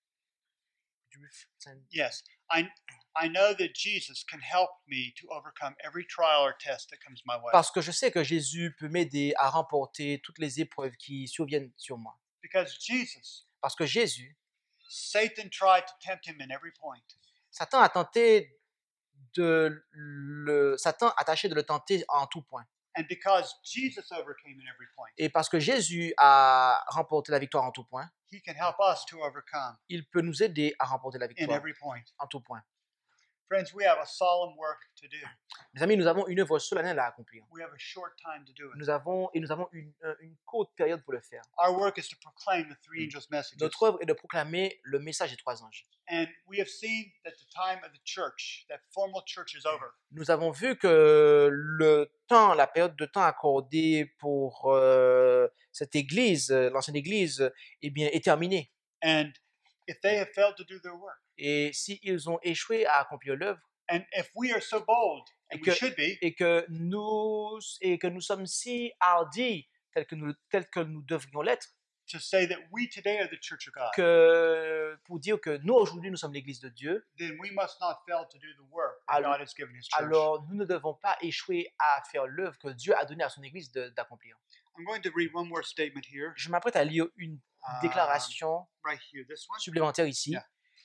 Yes, I know that Jesus can help me to overcome every trial or test that comes my way. Parce que je sais que Jésus peut m'aider à remporter toutes les épreuves qui surviennent sur moi. Because Jesus, Parce que Jésus, Satan tried to tempt Him in every point. Satan a tâché de le tenter en tout point. And because Jesus overcame in every point, Et parce que Jésus a remporté la victoire en tout point, He can help us to overcome il peut nous aider à remporter la in victoire every point. en tout point. Friends, we have a solemn work to do. Mes amis, nous avons une œuvre solennelle à accomplir. We have a short time to do it. Nous avons une courte période pour le faire. Our work is to proclaim the three angels' messages. Notre œuvre est de proclamer le message des trois anges. And we have seen that the time of the church, that formal church, is over. Nous avons vu que la période de temps accordée pour cette église, l'ancienne église, eh bien, est terminée. And if they have failed to do their work, Et s'ils ont échoué à accomplir l'œuvre, and if we are so bold, and we should be, et que nous sommes si hardis, tels que nous devrions l'être, to say that we today are the church of God, pour dire que nous, aujourd'hui, nous sommes l'église de Dieu, then we must not fail to do the work that Alors- God has given His church. alors nous ne devons pas échouer à faire l'œuvre que Dieu a donnée à son église d'accomplir. I'm going to read one more statement here, Je m'apprête à lire une déclaration right here, this one. supplémentaire ici. Yeah.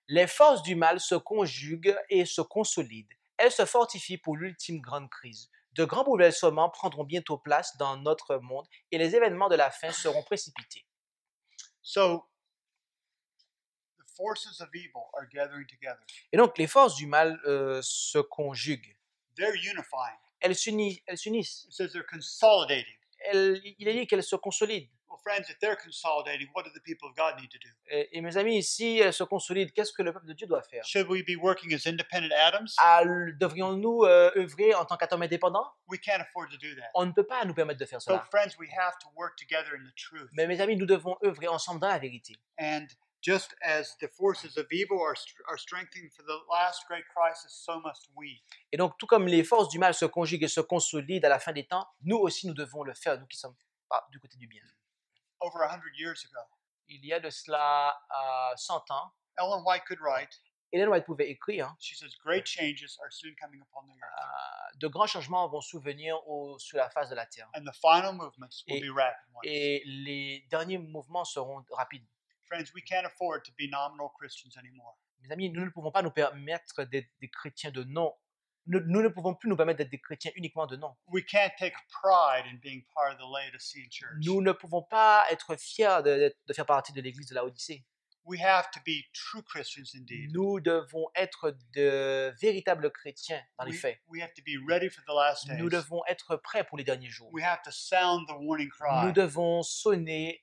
Les forces du mal se conjuguent et se consolident. Elles se fortifient pour l'ultime grande crise. De grands bouleversements prendront bientôt place dans notre monde et les événements de la fin seront précipités. So the forces of evil are gathering together. Et donc, les forces du mal se conjuguent. They're unifying. Elles s'unissent. It says they're consolidating. Il est dit qu'elles se consolident. Well, friends, if they're consolidating, what do the people of God need to do? Et mes amis, si elles se consolident, qu'est-ce que le peuple de Dieu doit faire? Should we be working as independent atoms? Devrions-nous œuvrer en tant qu'atomes indépendants? We can't afford to do that. On ne peut pas nous permettre de faire So, cela. friends, we have to work together in the truth. Mais mes amis, nous devons œuvrer ensemble dans la vérité. And just as the forces of evil are strengthening for the last great crisis, so must we. Et donc, tout comme les forces du mal se conjuguent et se consolident à la fin des temps, nous aussi, nous devons le faire, nous qui sommes du côté du bien. Over 100 years ago, Il y a de cela 100 ans, Ellen White could write, Ellen White pouvait écrire she says, great changes are soon coming upon the earth. de grands changements vont survenir sur la face de la terre. And the final movements will Et- be rapid ones. Et les derniers mouvements seront rapides. Friends, we can't afford to be nominal Christians anymore. Mes amis, nous ne pouvons pas nous permettre d'être des chrétiens de nom. Nous ne pouvons plus nous permettre d'être des chrétiens uniquement de nom. We can't take pride in being part of the Laodicean church. Nous ne pouvons pas être fiers de faire partie de l'église de la Odyssée. We have to be true Christians indeed. Nous devons être de véritables chrétiens dans les faits. We have to be ready for the last days. Nous devons être prêts pour les derniers jours. We have to sound the warning Nous cry. devons sonner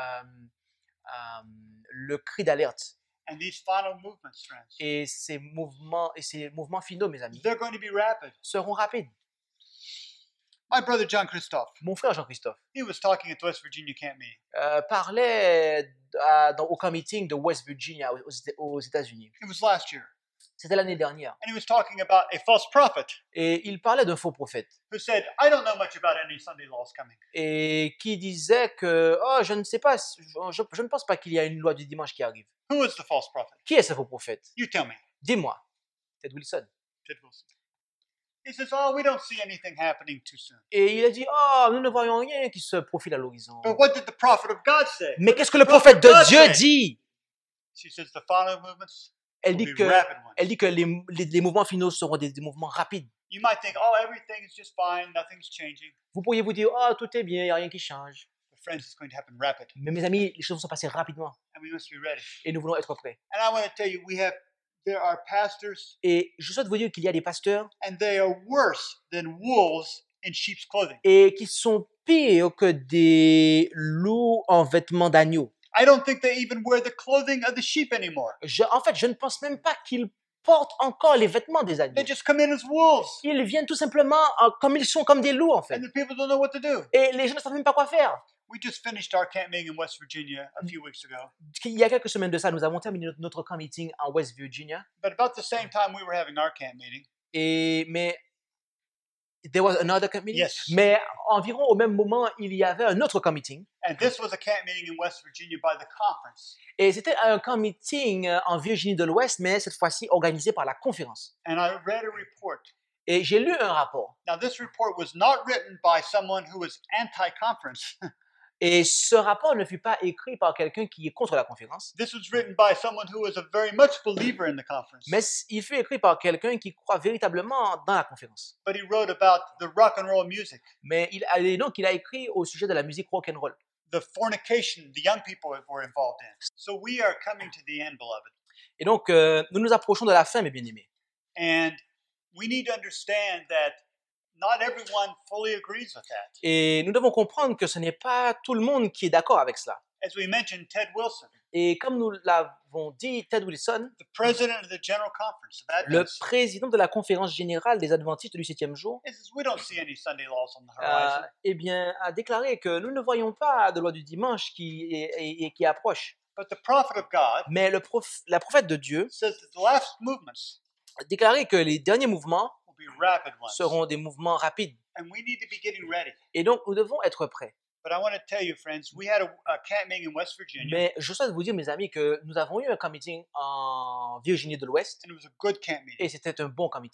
le cri d'alerte. And these final movements, friends, Et ces mouvements finaux, mes amis, they're going to be rapid. seront rapides. My brother John Christophe, Mon frère Jean-Christophe he was talking at the West Virginia camp meeting. parlait au camp meeting de West Virginia aux États-Unis. It was last year. C'était l'année dernière. And he was talking about a false prophet Et il parlait d'un faux prophète. who said, I don't know much about any Sunday laws coming. Et qui disait que, oh, je ne sais pas, je ne pense pas qu'il y a une loi du dimanche qui arrive. Who is the false prophet? Qui est ce faux prophète? You tell me. Dis-moi. Ted Wilson. Ted Wilson. He says, oh, we don't see anything happening too soon. Et il a dit, oh, nous ne voyons rien qui se profile à l'horizon. But what did the prophet of God say? Mais qu'est-ce que le prophète de Dieu dit? She says the final movements Elle will dit be que, rapid ones. elle dit que les mouvements finaux seront des mouvements rapides. You might think, oh, everything is just fine, nothing's changing. Vous pourriez vous dire, oh, tout est bien, il n'y a rien qui change. But friends, it's going to happen rapid. Mais mes amis, les choses sont passées rapidement And we must be ready. et nous voulons être prêts. And I want to tell you, there are pastors, Et je souhaite vous dire qu'il y a des pasteurs and they are worse than wolves in sheep's clothing. et qui sont pires que des loups en vêtements d'agneau. I don't think they even wear the clothing of the sheep anymore. En fait, je ne pense même pas qu'ils portent encore les vêtements des agneaux. They just come in as wolves. Ils viennent tout simplement comme ils sont, comme des loups en fait. And the people don't know what to do. Et les gens ne savent même pas quoi faire. We just finished our camp meeting in West Virginia a few weeks ago. Il y a quelques semaines de ça, nous avons terminé notre camp meeting en West Virginia. But about the same time we were having our camp meeting, Mais there was another camp meeting. Yes. Mais environ au même moment, il y avait un autre camp meeting. and this was a camp meeting in West Virginia by the conference. Et c'était un camp meeting en Virginie de l'Ouest, mais cette fois-ci organisé par la conférence. And I read a report. Et j'ai lu un rapport. Now, this report was not written by someone who was anti-conference. Et ce rapport ne fut pas écrit par quelqu'un qui est contre la conférence, This was written by someone who was a very much believer in the conference. mais il fut écrit par quelqu'un qui croit véritablement dans la conférence. But he wrote about the rock and roll music, Mais il a écrit au sujet de la musique rock and roll. the fornication the young people were involved in. So we are coming to the end, beloved. Et donc, nous nous approchons de la fin, mes bien-aimés. And we need to understand that not everyone fully agrees with that. Et nous devons comprendre que ce n'est pas tout le monde qui est d'accord avec cela. As we mentioned, Ted Wilson, Et comme nous l'avons dit, Ted Wilson, the president of the General Conference of le Adventists, président de la conférence générale des Adventistes du 7e jour, he says, we don't see any Sunday laws on the horizon. eh bien, a déclaré que nous ne voyons pas de loi du dimanche qui approche. But the prophet of God Mais la prophète de Dieu says that the last movements a déclaré que les derniers mouvements will be rapid ones. seront des mouvements rapides. And we need to be getting ready. Et donc, nous devons être prêts. But I want to tell you, friends, we had a camp meeting in West Virginia, Mais je souhaite vous dire, mes amis, que nous avons eu un camp meeting en Virginie de l'Ouest and it was a good camp meeting. et c'était un bon camp meeting.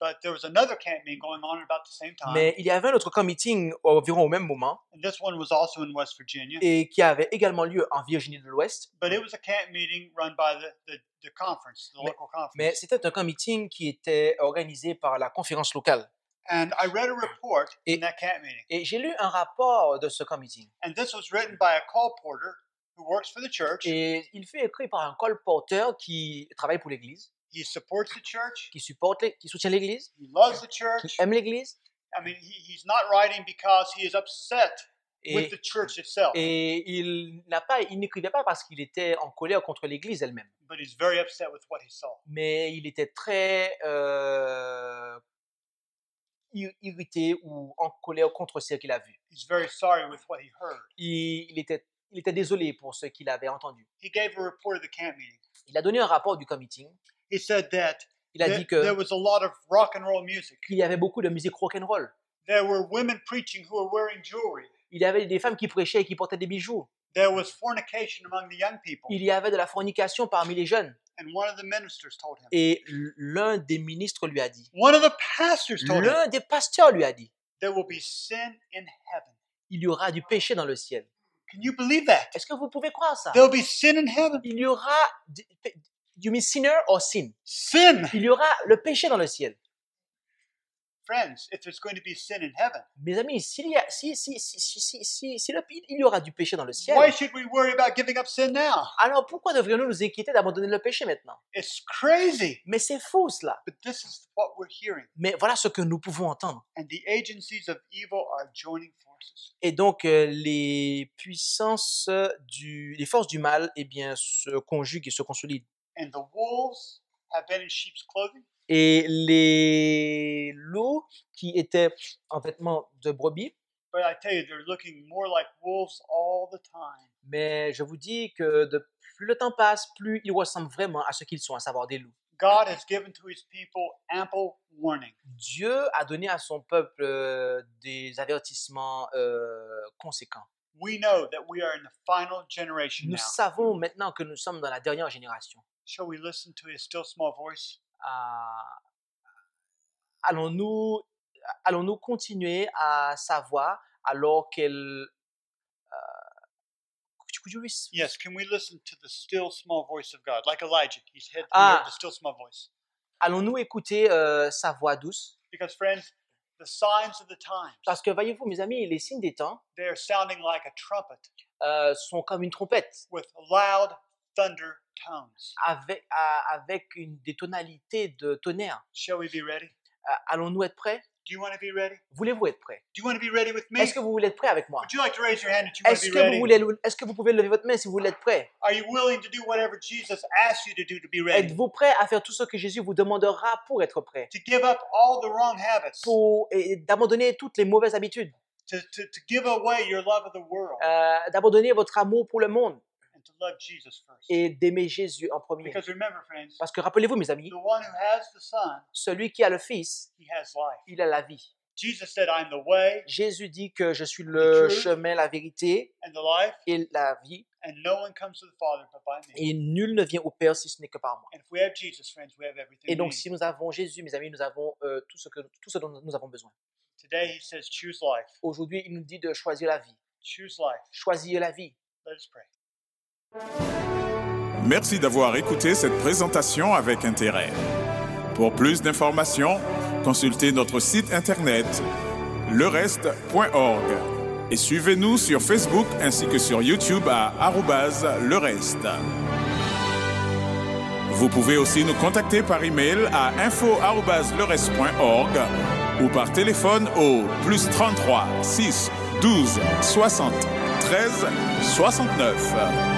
But there was another camp meeting going on at about the same time. Mais il y avait un autre camp meeting environ au même moment And this one was also in West Virginia. et qui avait également lieu en Virginie de l'Ouest. But it was a camp meeting run by the conference, the local conference. Mais c'était un camp meeting qui était organisé par la conférence locale. And I read a report Et- in that camp meeting. Et j'ai lu un rapport de ce camp meeting. And this was written by a colporteur who works for the church. Et il fut écrit par un colporteur qui travaille pour l'Église, He supports the church. qui soutient l'Église, He loves the qui church. aime l'Église. I mean, he's not writing because he is upset with Et, the church itself, et il n'écrivait pas parce qu'il était en colère contre l'Église elle-même. but he's very upset with what he saw. Mais il était très irrité ou en colère contre ce qu'il a vu. He's very sorry with what he heard. Il était désolé pour ce qu'il avait entendu. He gave a report of the camp meeting. Il a donné un rapport du camp meeting. He said that Il a dit there que was a lot of rock and roll music. qu'il y avait beaucoup de musique rock'n'roll. There were women preaching who were wearing jewelry. Il y avait des femmes qui prêchaient et qui portaient des bijoux. There was fornication among the young people. Il y avait de la fornication parmi les jeunes. And one of the ministers told him. Et l'un des ministres lui a dit, One of the pastors told him. l'un des pasteurs lui a dit, There will be sin in heaven. il y aura du péché dans le ciel. Can you believe that? Est-ce que vous pouvez croire ça? There will be sin in heaven. Il y aura, you mean sinner or sin? Sin. Il y aura le péché dans le ciel. Friends, if there's going to be sin in heaven, Mes amis, il y aura du péché dans le ciel, why should we worry about giving up sin now? alors pourquoi devrions-nous nous inquiéter d'abandonner le péché maintenant? It's crazy. Mais c'est faux cela. But this is what we're hearing. Mais voilà ce que nous pouvons entendre. And the agencies of evil are joining forces. Et donc les puissances les forces du mal, eh bien, se conjuguent et se consolident. And the wolves have been in sheep's clothing. Et les loups qui étaient en vêtements de brebis, But I tell you, they're looking more like wolves all the time. mais je vous dis que plus le temps passe, plus ils ressemblent vraiment à ce qu'ils sont, à savoir des loups. God has given to his people ample warning. Dieu a donné à son peuple des avertissements conséquents. We know that we are in the final generation Nous now. savons maintenant que nous sommes dans la dernière génération. Shall we listen to his still small voice? Allons-nous continuer à savoir alors qu'elle... could you Yes, can we listen to the still small voice of God? Like Elijah, he heard the still small voice. Allons-nous écouter sa voix douce? Because friends, the signs of the times, Parce que voyez-vous, mes amis, les signes des temps they are sounding like a trumpet sont comme une trompette with loud thunder tones. avec des tonalités de tonnerre. Shall we be ready? Allons-nous être prêts? Do you want to be ready? Voulez-vous être prêts? Do you want to be ready with me? Est-ce que vous voulez être prêts avec moi? Would you like to raise your hand that you want to be ready? Est-ce que vous pouvez lever votre main si vous voulez être prêts? Are you willing to do whatever Jesus asked you to do to be ready? Êtes-vous prêts à faire tout ce que Jésus vous demandera pour être prêt? To give up all the wrong habits. Et d'abandonner toutes les mauvaises habitudes. To give away your love of the world. D'abandonner votre amour pour le monde. And to love Jesus first. Et d'aimer Jésus en premier. Because remember, friends, Parce que rappelez-vous, mes amis, the one who has the Son, celui qui a le Fils, he has life. il a la vie. Jesus said, I'm the way Jésus dit que je suis le chemin, la vérité and the life, et la vie. and no one comes to the Father but by me. Et nul ne vient au Père si ce n'est que par moi. And if we have Jesus, friends, we have everything Et we donc, need. si nous avons Jésus, mes amis, nous avons tout ce dont nous avons besoin. Today he says, choose life. Aujourd'hui, il nous dit de choisir la vie. Choose life. Choisir la vie. Let us pray. Merci d'avoir écouté cette présentation avec intérêt. Pour plus d'informations, consultez notre site internet lereste.org et suivez-nous sur Facebook ainsi que sur YouTube à @lereste. Vous pouvez aussi nous contacter par email à info@lereste.org ou par téléphone au +33 6 12 60 13 69.